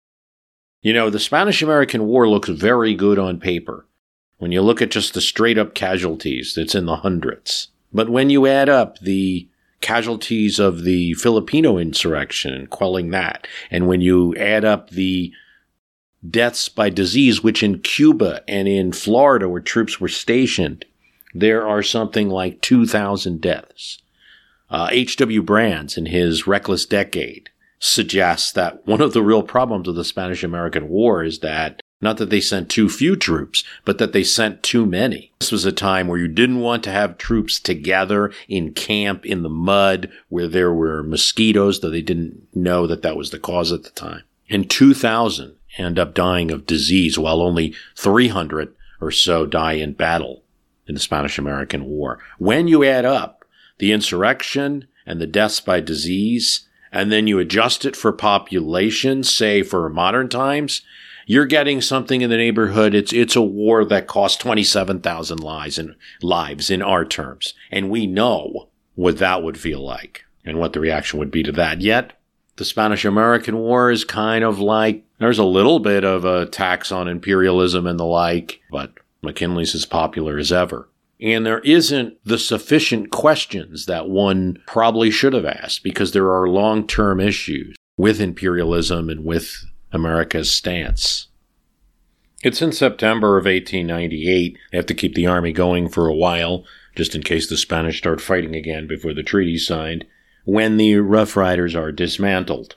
You know, the Spanish-American War looks very good on paper. When you look at just the straight-up casualties, it's in the hundreds. But when you add up the casualties of the Filipino insurrection and quelling that, and when you add up the deaths by disease, which in Cuba and in Florida, where troops were stationed, there are something like two thousand deaths. Uh, H W Brands, in his Reckless Decade, suggests that one of the real problems of the Spanish-American War is that not that they sent too few troops, but that they sent too many. This was a time where you didn't want to have troops together in camp in the mud where there were mosquitoes, though they didn't know that that was the cause at the time. And two thousand end up dying of disease, while only three hundred or so die in battle in the Spanish-American War. When you add up the insurrection and the deaths by disease, and then you adjust it for population, say for modern times, you're getting something in the neighborhood. It's it's a war that cost twenty-seven thousand lives in, lives in our terms. And we know what that would feel like and what the reaction would be to that. Yet, the Spanish-American War is kind of like, there's a little bit of a tax on imperialism and the like, but McKinley's as popular as ever. And there isn't the sufficient questions that one probably should have asked, because there are long-term issues with imperialism and with America's stance. It's in September of eighteen ninety-eight. They have to keep the army going for a while, just in case the Spanish start fighting again before the treaty's signed, when the Rough Riders are dismantled.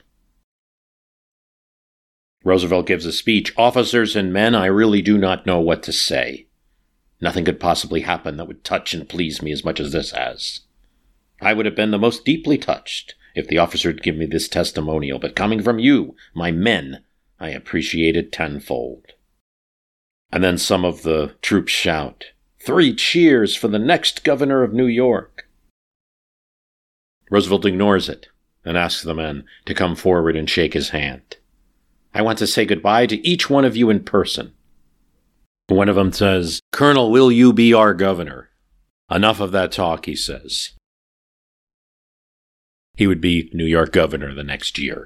Roosevelt gives a speech. Officers and men, I really do not know what to say. Nothing could possibly happen that would touch and please me as much as this has. I would have been the most deeply touched if the officer had given me this testimonial, but coming from you, my men, I appreciate it tenfold. And then some of the troops shout, "Three cheers for the next governor of New York." Roosevelt ignores it and asks the men to come forward and shake his hand. I want to say goodbye to each one of you in person. One of them says, "Colonel, will you be our governor?" Enough of that talk, he says. He would be New York governor the next year.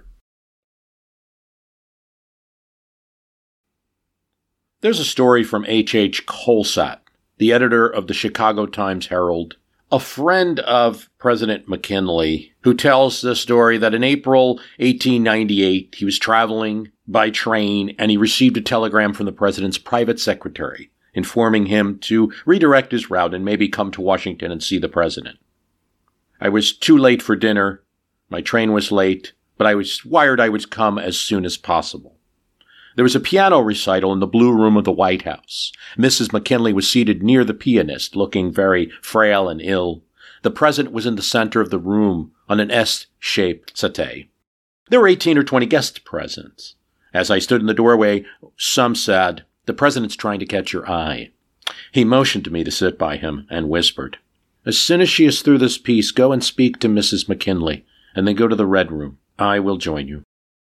There's a story from H H Colsatt, the editor of the Chicago Times-Herald, a friend of President McKinley, who tells the story that in April eighteen ninety-eight, he was traveling by train and he received a telegram from the president's private secretary informing him to redirect his route and maybe come to Washington and see the president. I was too late for dinner. My train was late, but I was wired I would come as soon as possible. There was a piano recital in the Blue Room of the White House. Missus McKinley was seated near the pianist, looking very frail and ill. The president was in the center of the room on an S-shaped settee. There were eighteen or twenty guests present. As I stood in the doorway, some said, "The president's trying to catch your eye." He motioned to me to sit by him and whispered, "As soon as she is through this piece, go and speak to Missus McKinley, and then go to the Red Room. I will join you."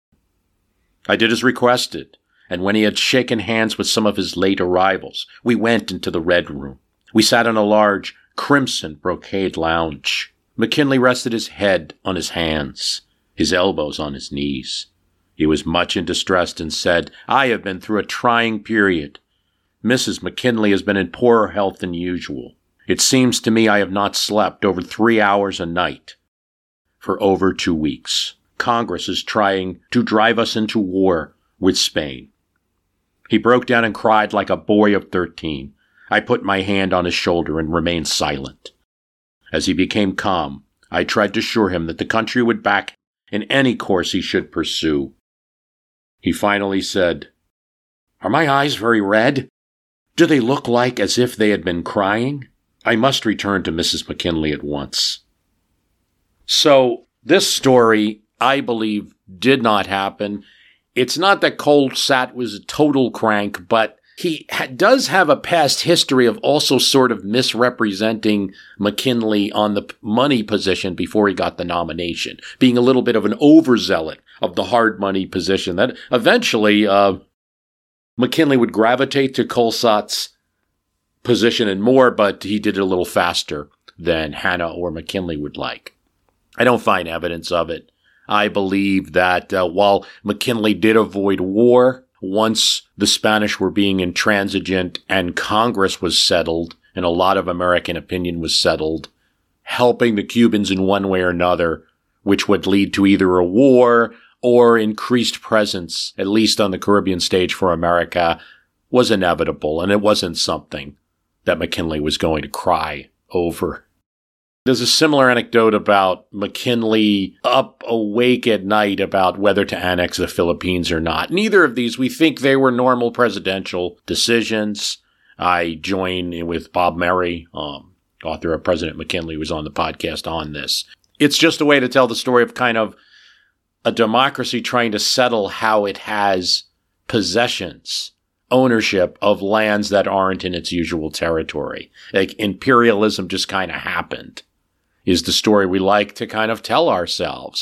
I did as requested, and when he had shaken hands with some of his late arrivals, we went into the Red Room. We sat in a large, crimson brocade lounge. McKinley rested his head on his hands, his elbows on his knees. He was much in distress and said, "I have been through a trying period. Missus McKinley has been in poorer health than usual. It seems to me I have not slept over three hours a night for over two weeks. Congress is trying to drive us into war with Spain." He broke down and cried like a boy of thirteen. I put my hand on his shoulder and remained silent. As he became calm, I tried to assure him that the country would back in any course he should pursue. He finally said, "Are my eyes very red? Do they look like as if they had been crying? I must return to Missus McKinley at once." So this story, I believe, did not happen. It's not that Colesat was a total crank, but he ha- does have a past history of also sort of misrepresenting McKinley on the money position before he got the nomination, being a little bit of an overzealot of the hard money position that eventually uh, McKinley would gravitate to Colesat's position and more, but he did it a little faster than Hanna or McKinley would like. I don't find evidence of it. I believe that uh, while McKinley did avoid war, once the Spanish were being intransigent and Congress was settled and a lot of American opinion was settled, helping the Cubans in one way or another, which would lead to either a war or increased presence, at least on the Caribbean stage for America, was inevitable, and it wasn't something that McKinley was going to cry over. There's a similar anecdote about McKinley up awake at night about whether to annex the Philippines or not. Neither of these, we think they were normal presidential decisions. I join with Bob Murray, um, author of President McKinley, who was on the podcast on this. It's just a way to tell the story of kind of a democracy trying to settle how it has possessions, ownership of lands that aren't in its usual territory. Like imperialism just kind of happened, is the story we like to kind of tell ourselves.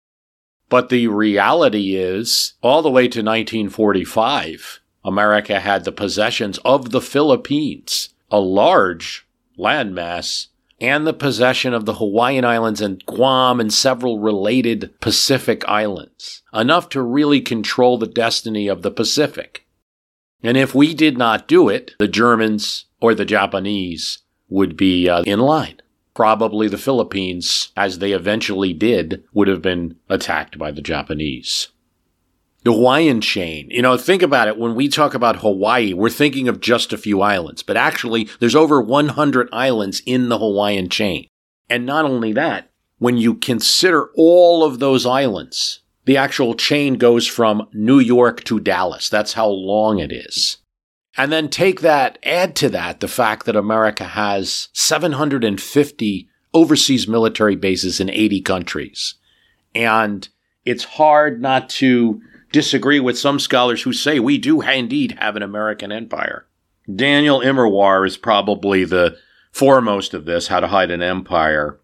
But the reality is, all the way to nineteen forty-five, America had the possessions of the Philippines, a large landmass, and the possession of the Hawaiian Islands and Guam and several related Pacific islands, enough to really control the destiny of the Pacific. And if we did not do it, the Germans or the Japanese would be uh, in line. Probably the Philippines, as they eventually did, would have been attacked by the Japanese. The Hawaiian chain. You know, think about it. When we talk about Hawaii, we're thinking of just a few islands. But actually, there's over one hundred islands in the Hawaiian chain. And not only that, when you consider all of those islands, the actual chain goes from New York to Dallas. That's how long it is. And then take that, add to that the fact that America has seven hundred fifty overseas military bases in eighty countries. And it's hard not to disagree with some scholars who say we do indeed have an American empire. Daniel Immerwahr is probably the foremost of this, How to Hide an Empire.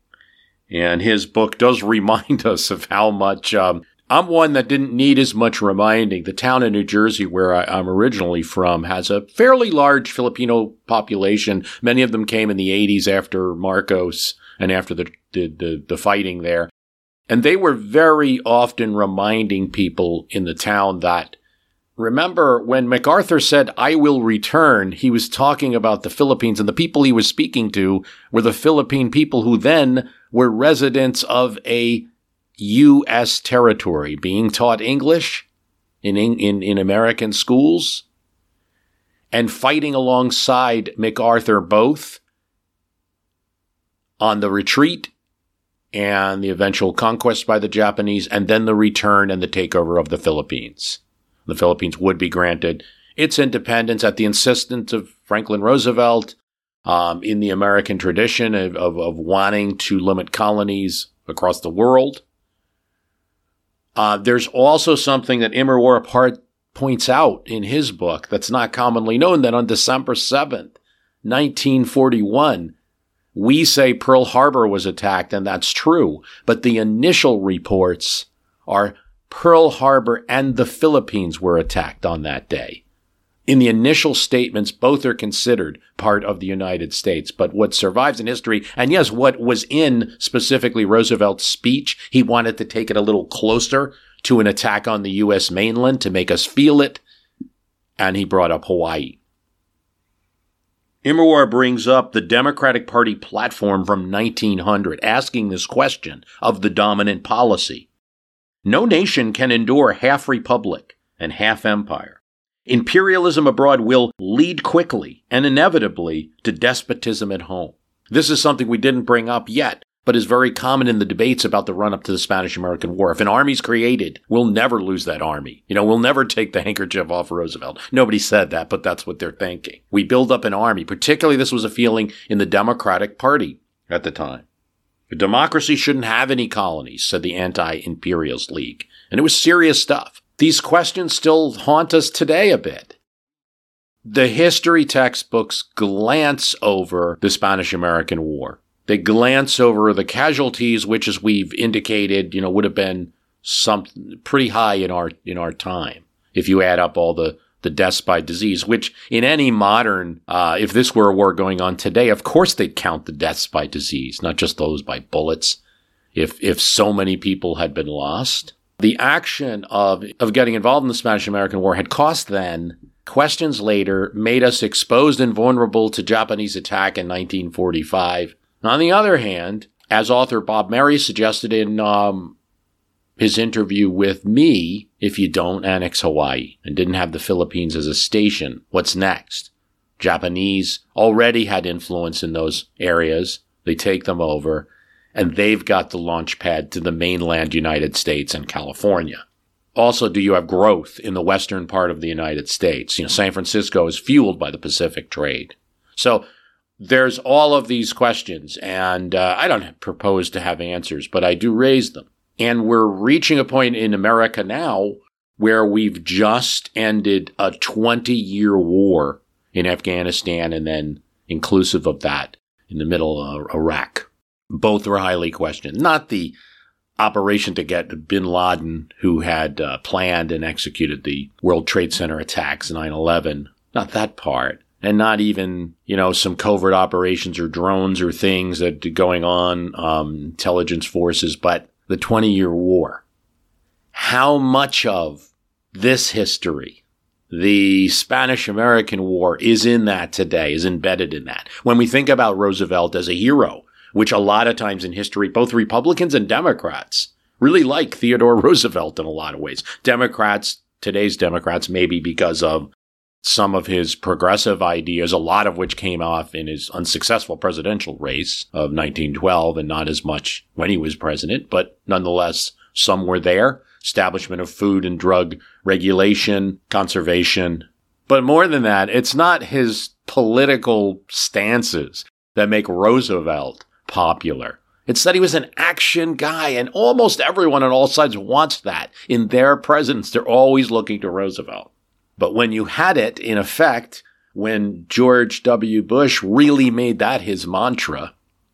And his book does remind us of how much... Um, I'm one that didn't need as much reminding. The town in New Jersey, where I, I'm originally from, has a fairly large Filipino population. Many of them came in the eighties after Marcos and after the, the, the, the fighting there. And they were very often reminding people in the town that, remember, when MacArthur said, "I will return," he was talking about the Philippines, and the people he was speaking to were the Philippine people who then were residents of a U S territory, being taught English in, in, in American schools and fighting alongside MacArthur both on the retreat and the eventual conquest by the Japanese, and then the return and the takeover of the Philippines. The Philippines would be granted its independence at the insistence of Franklin Roosevelt, um, in the American tradition of, of, of wanting to limit colonies across the world. Uh, there's also something that Imre Oropart points out in his book that's not commonly known, that on December seventh, nineteen forty-one, we say Pearl Harbor was attacked, and that's true. But the initial reports are Pearl Harbor and the Philippines were attacked on that day. In the initial statements, both are considered part of the United States. But what survives in history, and yes, what was in specifically Roosevelt's speech, he wanted to take it a little closer to an attack on the U S mainland to make us feel it, and he brought up Hawaii. Immerwahr brings up the Democratic Party platform from nineteen hundred, asking this question of the dominant policy. No nation can endure half republic and half empire. Imperialism abroad will lead quickly and inevitably to despotism at home. This is something we didn't bring up yet, but is very common in the debates about the run-up to the Spanish-American War. If an army's created, we'll never lose that army. You know, we'll never take the handkerchief off Roosevelt. Nobody said that, but that's what they're thinking. We build up an army. Particularly, this was a feeling in the Democratic Party at the time. A democracy shouldn't have any colonies, said the Anti-Imperialist League. And it was serious stuff. These questions still haunt us today a bit. The history textbooks glance over the Spanish-American War. They glance over the casualties, which, as we've indicated, you know, would have been some pretty high in our in our time, if you add up all the, the deaths by disease, which in any modern, uh, if this were a war going on today, of course they'd count the deaths by disease, not just those by bullets, if if so many people had been lost. The action of, of getting involved in the Spanish-American War had cost then, questions later, made us exposed and vulnerable to Japanese attack in nineteen forty-five. On the other hand, as author Bob Merry suggested in um, his interview with me, if you don't annex Hawaii and didn't have the Philippines as a station, what's next? Japanese already had influence in those areas. They take them over. And they've got the launch pad to the mainland United States and California. Also, do you have growth in the western part of the United States? You know, San Francisco is fueled by the Pacific trade. So there's all of these questions, and uh, I don't propose to have answers, but I do raise them. And we're reaching a point in America now where we've just ended a twenty-year war in Afghanistan, and then inclusive of that in the middle of Iraq. Both were highly questioned. Not the operation to get bin Laden, who had uh, planned and executed the World Trade Center attacks, nine eleven. Not that part. And not even, you know, some covert operations or drones or things that are going on, um, intelligence forces, but the twenty-year war. How much of this history, the Spanish-American War, is in that today, is embedded in that? When we think about Roosevelt as a hero, which a lot of times in history, both Republicans and Democrats really like Theodore Roosevelt in a lot of ways. Democrats, today's Democrats, maybe because of some of his progressive ideas, a lot of which came off in his unsuccessful presidential race of nineteen twelve and not as much when he was president, but nonetheless, some were there. Establishment of food and drug regulation, conservation. But more than that, it's not his political stances that make Roosevelt popular. It's that he was an action guy, and almost everyone on all sides wants that. In their presence, they're always looking to Roosevelt. But when you had it, in effect, when George W. Bush really made that his mantra,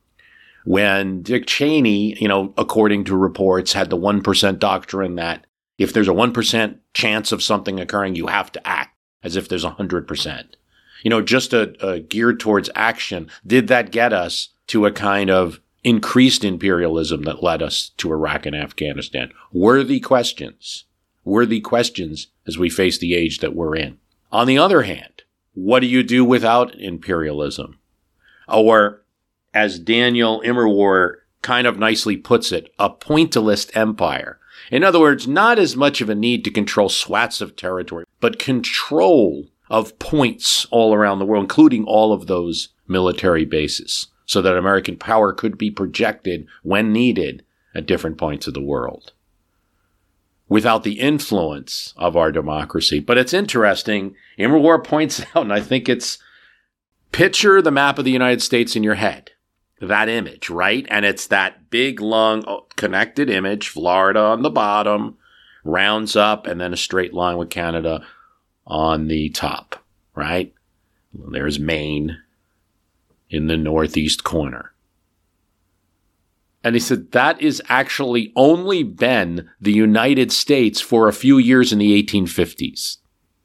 when Dick Cheney, you know, according to reports, had the one percent doctrine that if there's a one percent chance of something occurring, you have to act as if there's one hundred percent. You know, just a, a geared towards action. Did that get us to a kind of increased imperialism that led us to Iraq and Afghanistan? Worthy questions. Worthy questions as we face the age that we're in. On the other hand, what do you do without imperialism? Or, as Daniel Immerwahr kind of nicely puts it, a pointillist empire. In other words, not as much of a need to control swaths of territory, but control of points all around the world, including all of those military bases, so that American power could be projected when needed at different points of the world, without the influence of our democracy. But it's interesting, Immerwahr points out, and I think it's, picture the map of the United States in your head, that image, right? And it's that big, long, connected image, Florida on the bottom, rounds up, and then a straight line with Canada on the top, right? There's Maine in the northeast corner. And he said that is actually only been the United States for a few years in the eighteen fifties.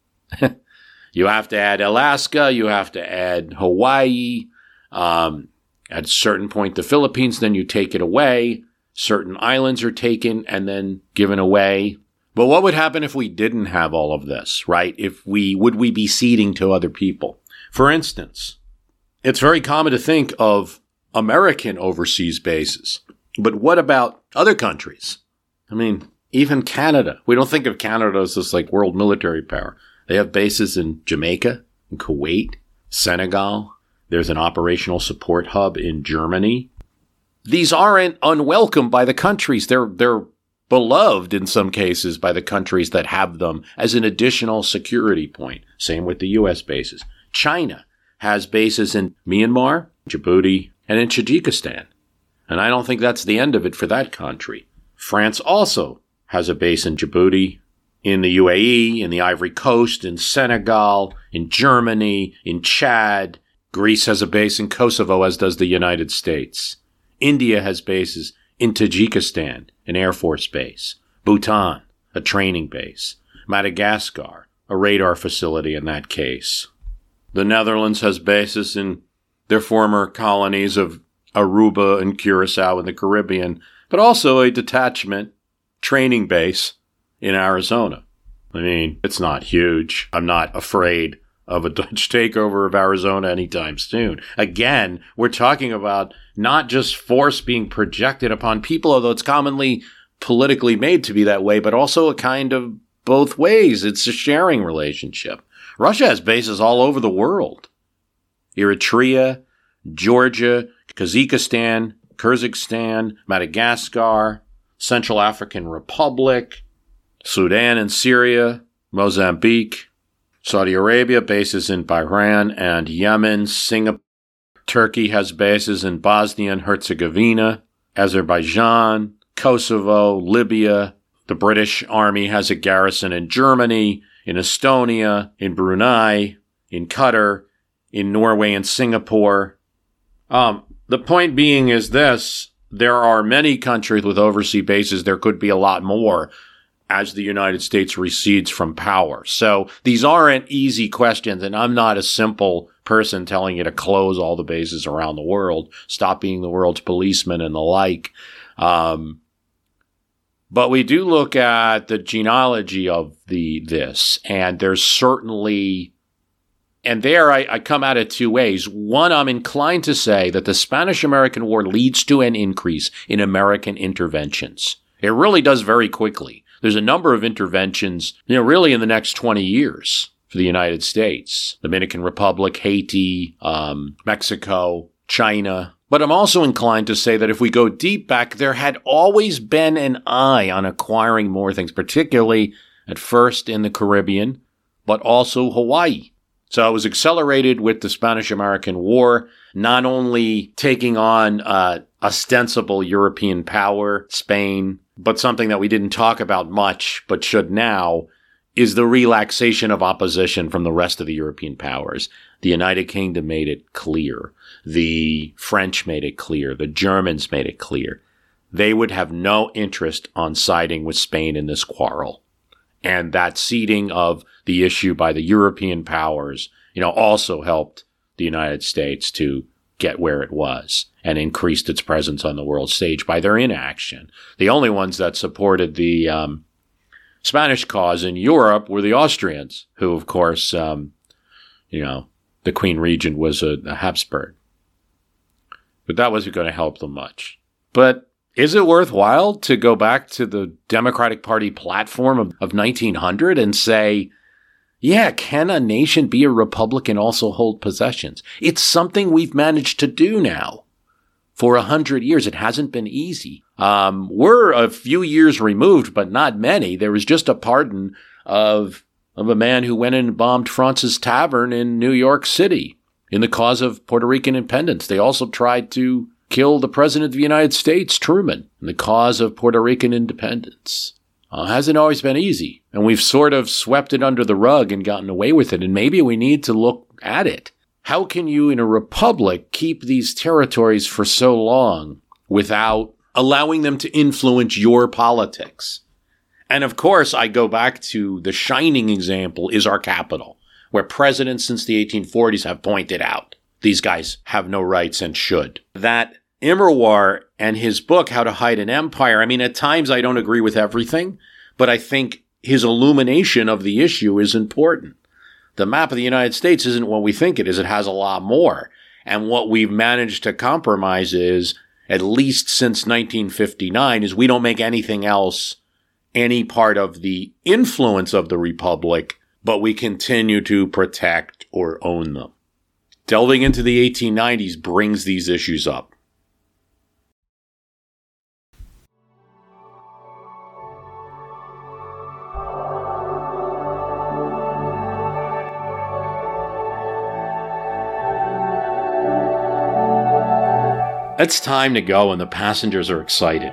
You have to add Alaska, you have to add Hawaii, um, at a certain point the Philippines, then you take it away. Certain islands are taken and then given away. But what would happen if we didn't have all of this, right? If we, would we be ceding to other people? For instance, it's very common to think of American overseas bases. But what about other countries? I mean, even Canada. We don't think of Canada as this like world military power. They have bases in Jamaica, in Kuwait, Senegal. There's an operational support hub in Germany. These aren't unwelcome by the countries. They're, they're beloved in some cases by the countries that have them as an additional security point. Same with the U S bases. China has bases in Myanmar, Djibouti, and in Tajikistan. And I don't think that's the end of it for that country. France also has a base in Djibouti, in the U A E, in the Ivory Coast, in Senegal, in Germany, in Chad. Greece has a base in Kosovo, as does the United States. India has bases in Tajikistan, an Air Force base. Bhutan, a training base. Madagascar, a radar facility in that case. The Netherlands has bases in their former colonies of Aruba and Curacao in the Caribbean, but also a detachment training base in Arizona. I mean, it's not huge. I'm not afraid of a Dutch takeover of Arizona anytime soon. Again, we're talking about not just force being projected upon people, although it's commonly politically made to be that way, but also a kind of both ways. It's a sharing relationship. Russia has bases all over the world. Eritrea, Georgia, Kazakhstan, Kyrgyzstan, Madagascar, Central African Republic, Sudan and Syria, Mozambique, Saudi Arabia, bases in Bahrain and Yemen, Singapore. Turkey has bases in Bosnia and Herzegovina, Azerbaijan, Kosovo, Libya. The British Army has a garrison in Germany, in Estonia, in Brunei, in Qatar, in Norway and Singapore. Um, the point being is this: there are many countries with overseas bases. There could be a lot more as the United States recedes from power. So these aren't easy questions, and I'm not a simple person telling you to close all the bases around the world, stop being the world's policeman and the like. Um, but we do look at the genealogy of the this, and there's certainly... And there I, I come at it two ways. One, I'm inclined to say that the Spanish-American War leads to an increase in American interventions. It really does very quickly. There's a number of interventions, you know, really in the next twenty years for the United States. Dominican Republic, Haiti, um, Mexico, China. But I'm also inclined to say that if we go deep back, there had always been an eye on acquiring more things, particularly at first in the Caribbean, but also Hawaii. So it was accelerated with the Spanish-American War, not only taking on uh, ostensible European power, Spain, but something that we didn't talk about much, but should now, is the relaxation of opposition from the rest of the European powers. The United Kingdom made it clear. The French made it clear. The Germans made it clear. They would have no interest on siding with Spain in this quarrel. And that ceding of the issue by the European powers, you know, also helped the United States to get where it was and increased its presence on the world stage by their inaction. The only ones that supported the um, Spanish cause in Europe were the Austrians, who, of course, um, you know, the Queen Regent was a, a Habsburg. But that wasn't going to help them much. But is it worthwhile to go back to the Democratic Party platform of, of nineteen hundred and say, yeah, can a nation be a republic and also hold possessions? It's something we've managed to do now for a hundred years. It hasn't been easy. Um, we're a few years removed, but not many. There was just a pardon of, of a man who went and bombed Fraunces Tavern in New York City in the cause of Puerto Rican independence. They also tried to kill the President of the United States, Truman, in the cause of Puerto Rican independence. uh, hasn't always been easy. And we've sort of swept it under the rug and gotten away with it. And maybe we need to look at it. How can you, in a republic, keep these territories for so long without allowing them to influence your politics? And of course, I go back to the shining example is our capital, where presidents since the eighteen forties have pointed out these guys have no rights and should. That Immerwahr and his book, How to Hide an Empire, I mean, at times I don't agree with everything, but I think his illumination of the issue is important. The map of the United States isn't what we think it is. It has a lot more. And what we've managed to compromise is, at least since nineteen fifty-nine, is we don't make anything else any part of the influence of the Republic, but we continue to protect or own them. Delving into the eighteen nineties brings these issues up. It's time to go, and the passengers are excited.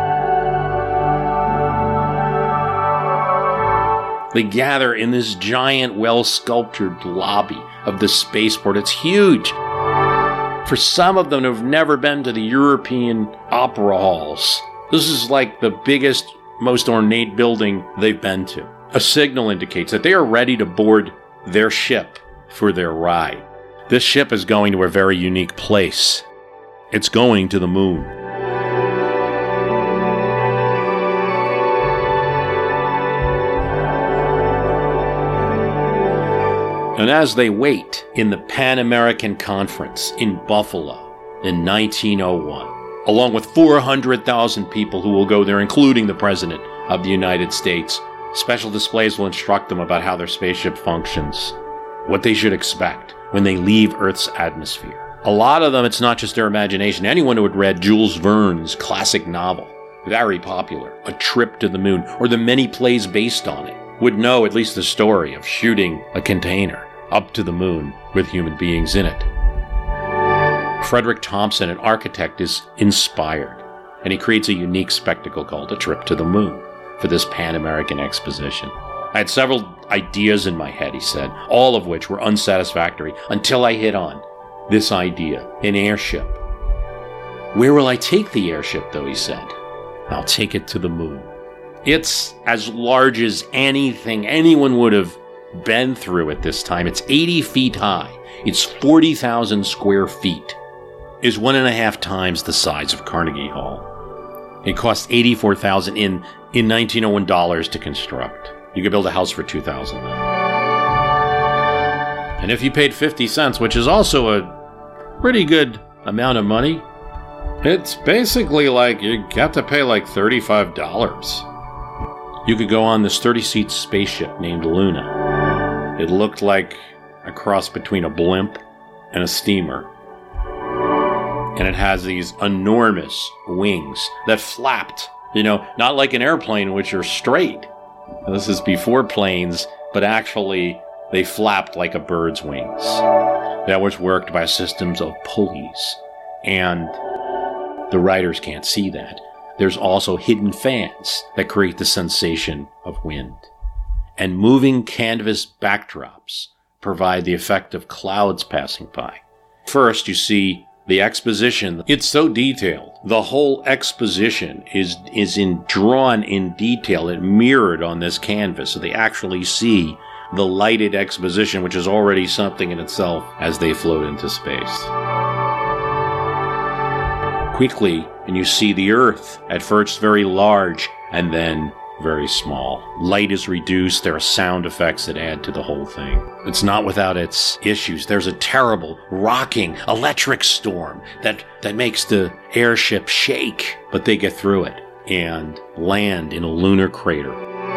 They gather in this giant, well-sculptured lobby of the spaceport. It's huge. For some of them who've never been to the European opera halls, this is like the biggest, most ornate building they've been to. A signal indicates that they are ready to board their ship for their ride. This ship is going to a very unique place. It's going to the moon. And as they wait in the Pan American Conference in Buffalo in nineteen oh one, along with four hundred thousand people who will go there, including the President of the United States, special displays will instruct them about how their spaceship functions, what they should expect when they leave Earth's atmosphere. A lot of them, it's not just their imagination. Anyone who had read Jules Verne's classic novel, very popular, A Trip to the Moon, or the many plays based on it, would know at least the story of shooting a container up to the moon with human beings in it. Frederick Thompson, an architect, is inspired, and he creates a unique spectacle called A Trip to the Moon for this Pan-American exposition. I had several ideas in my head, he said, all of which were unsatisfactory until I hit on this idea, an airship. Where will I take the airship, though, he said. I'll take it to the moon. It's as large as anything anyone would have been through at this time. It's eighty feet high. It's forty thousand square feet. Is one and a half times the size of Carnegie Hall. It cost eighty-four thousand dollars in, in nineteen oh one dollars to construct. You could build a house for two thousand dollars then. And if you paid fifty cents, which is also a pretty good amount of money, it's basically like you got to pay like thirty-five dollars. You could go on this thirty-seat spaceship named Luna. It looked like a cross between a blimp and a steamer. And it has these enormous wings that flapped, you know, not like an airplane, which are straight. This is before planes, but actually they flapped like a bird's wings. That was worked by systems of pulleys, and the riders can't see that. There's also hidden fans that create the sensation of wind. And moving canvas backdrops provide the effect of clouds passing by. First, you see the exposition. It's so detailed. The whole exposition is, is in, drawn in detail and mirrored on this canvas, so they actually see the lighted exposition, which is already something in itself as they float into space. Quickly, and you see the Earth, at first very large, and then very small. Light is reduced, there are sound effects that add to the whole thing. It's not without its issues. There's a terrible, rocking, electric storm that, that makes the airship shake, but they get through it and land in a lunar crater.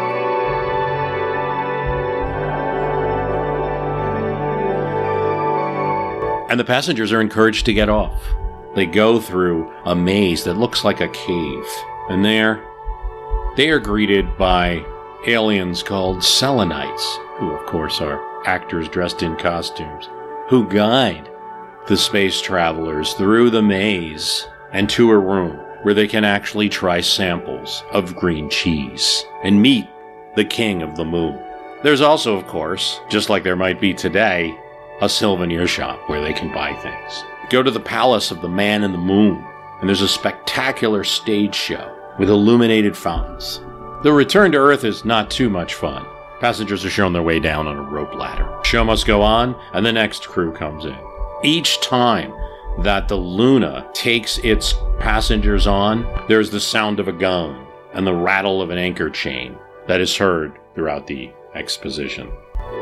And the passengers are encouraged to get off. They go through a maze that looks like a cave. And there, they are greeted by aliens called Selenites, who of course are actors dressed in costumes, who guide the space travelers through the maze and to a room where they can actually try samples of green cheese and meet the king of the moon. There's also, of course, just like there might be today, a souvenir shop where they can buy things. Go to the Palace of the Man in the Moon, and there's a spectacular stage show with illuminated fountains. The return to Earth is not too much fun. Passengers are shown their way down on a rope ladder. Show must go on, and the next crew comes in. Each time that the Luna takes its passengers on, there's the sound of a gun and the rattle of an anchor chain that is heard throughout the exposition.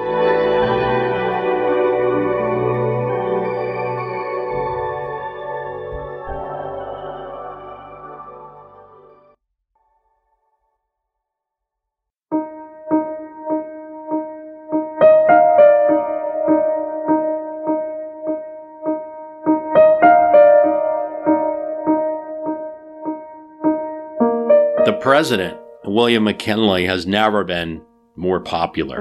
The president, William McKinley, has never been more popular.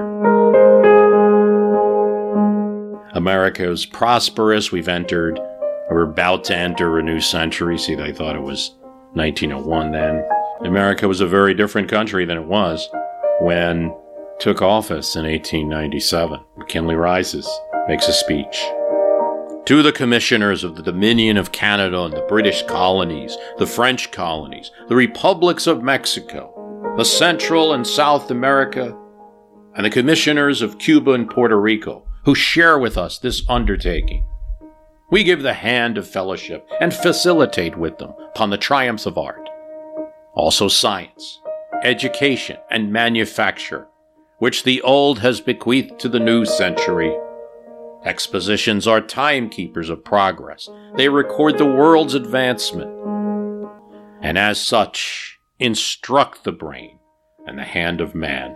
America is prosperous. We've entered, we're about to enter a new century. See, they thought it was nineteen oh one then. America was a very different country than it was when took office in eighteen ninety-seven. McKinley rises, makes a speech. To the commissioners of the Dominion of Canada and the British colonies, the French colonies, the republics of Mexico, the Central and South America, and the commissioners of Cuba and Puerto Rico, who share with us this undertaking, we give the hand of fellowship and facilitate with them upon the triumphs of art, also science, education, and manufacture, which the old has bequeathed to the new century. Expositions are timekeepers of progress. They record the world's advancement, and as such, instruct the brain and the hand of man.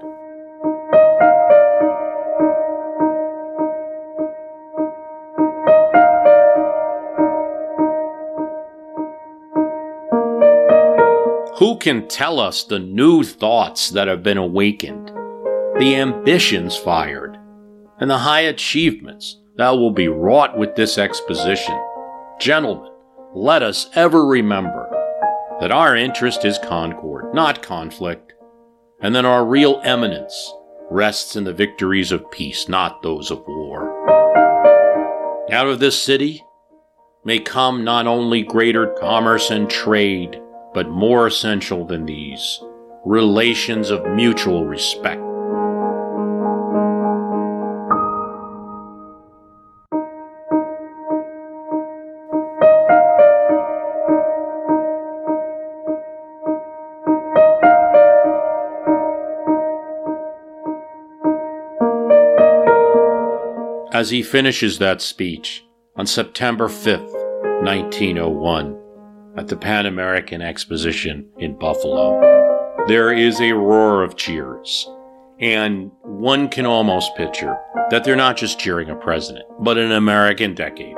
Who can tell us the new thoughts that have been awakened, the ambitions fired, and the high achievements that will be wrought with this exposition? Gentlemen, let us ever remember that our interest is concord, not conflict, and that our real eminence rests in the victories of peace, not those of war. Out of this city may come not only greater commerce and trade, but more essential than these, relations of mutual respect. As he finishes that speech on September fifth, nineteen oh one, at the Pan American Exposition in Buffalo, there is a roar of cheers, and one can almost picture that they're not just cheering a president, but an American decade.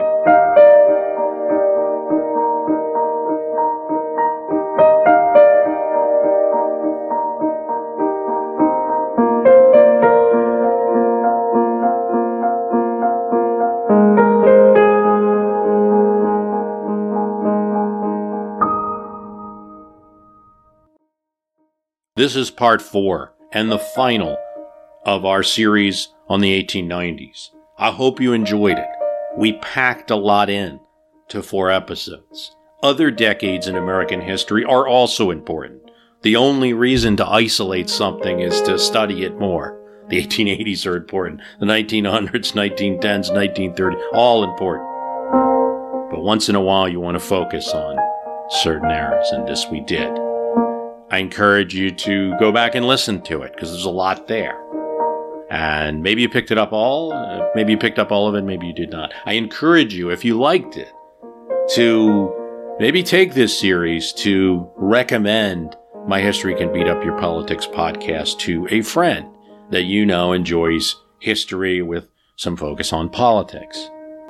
This is part four and the final of our series on the eighteen nineties. I hope you enjoyed it. We packed a lot in to four episodes. Other decades in American history are also important. The only reason to isolate something is to study it more. The eighteen eighties are important. The nineteen hundreds, nineteen tens, nineteen thirties, all important. But once in a while you want to focus on certain eras, and this we did. I encourage you to go back and listen to it, because there's a lot there. And maybe you picked it up all, uh, maybe you picked up all of it, maybe you did not. I encourage you, if you liked it, to maybe take this series to recommend My History Can Beat Up Your Politics podcast to a friend that you know enjoys history with some focus on politics.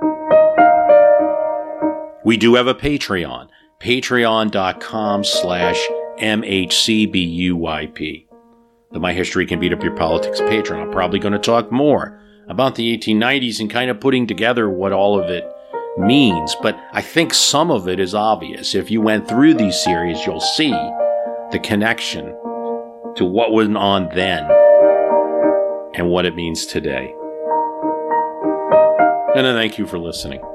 We do have a Patreon, patreon.com slash M H C B U Y P. The My History Can Beat Up Your Politics Patreon. I'm probably going to talk more about the eighteen nineties and kind of putting together what all of it means, but I think some of it is obvious. If you went through these series, you'll see the connection to what went on then and what it means today. And I thank you for listening.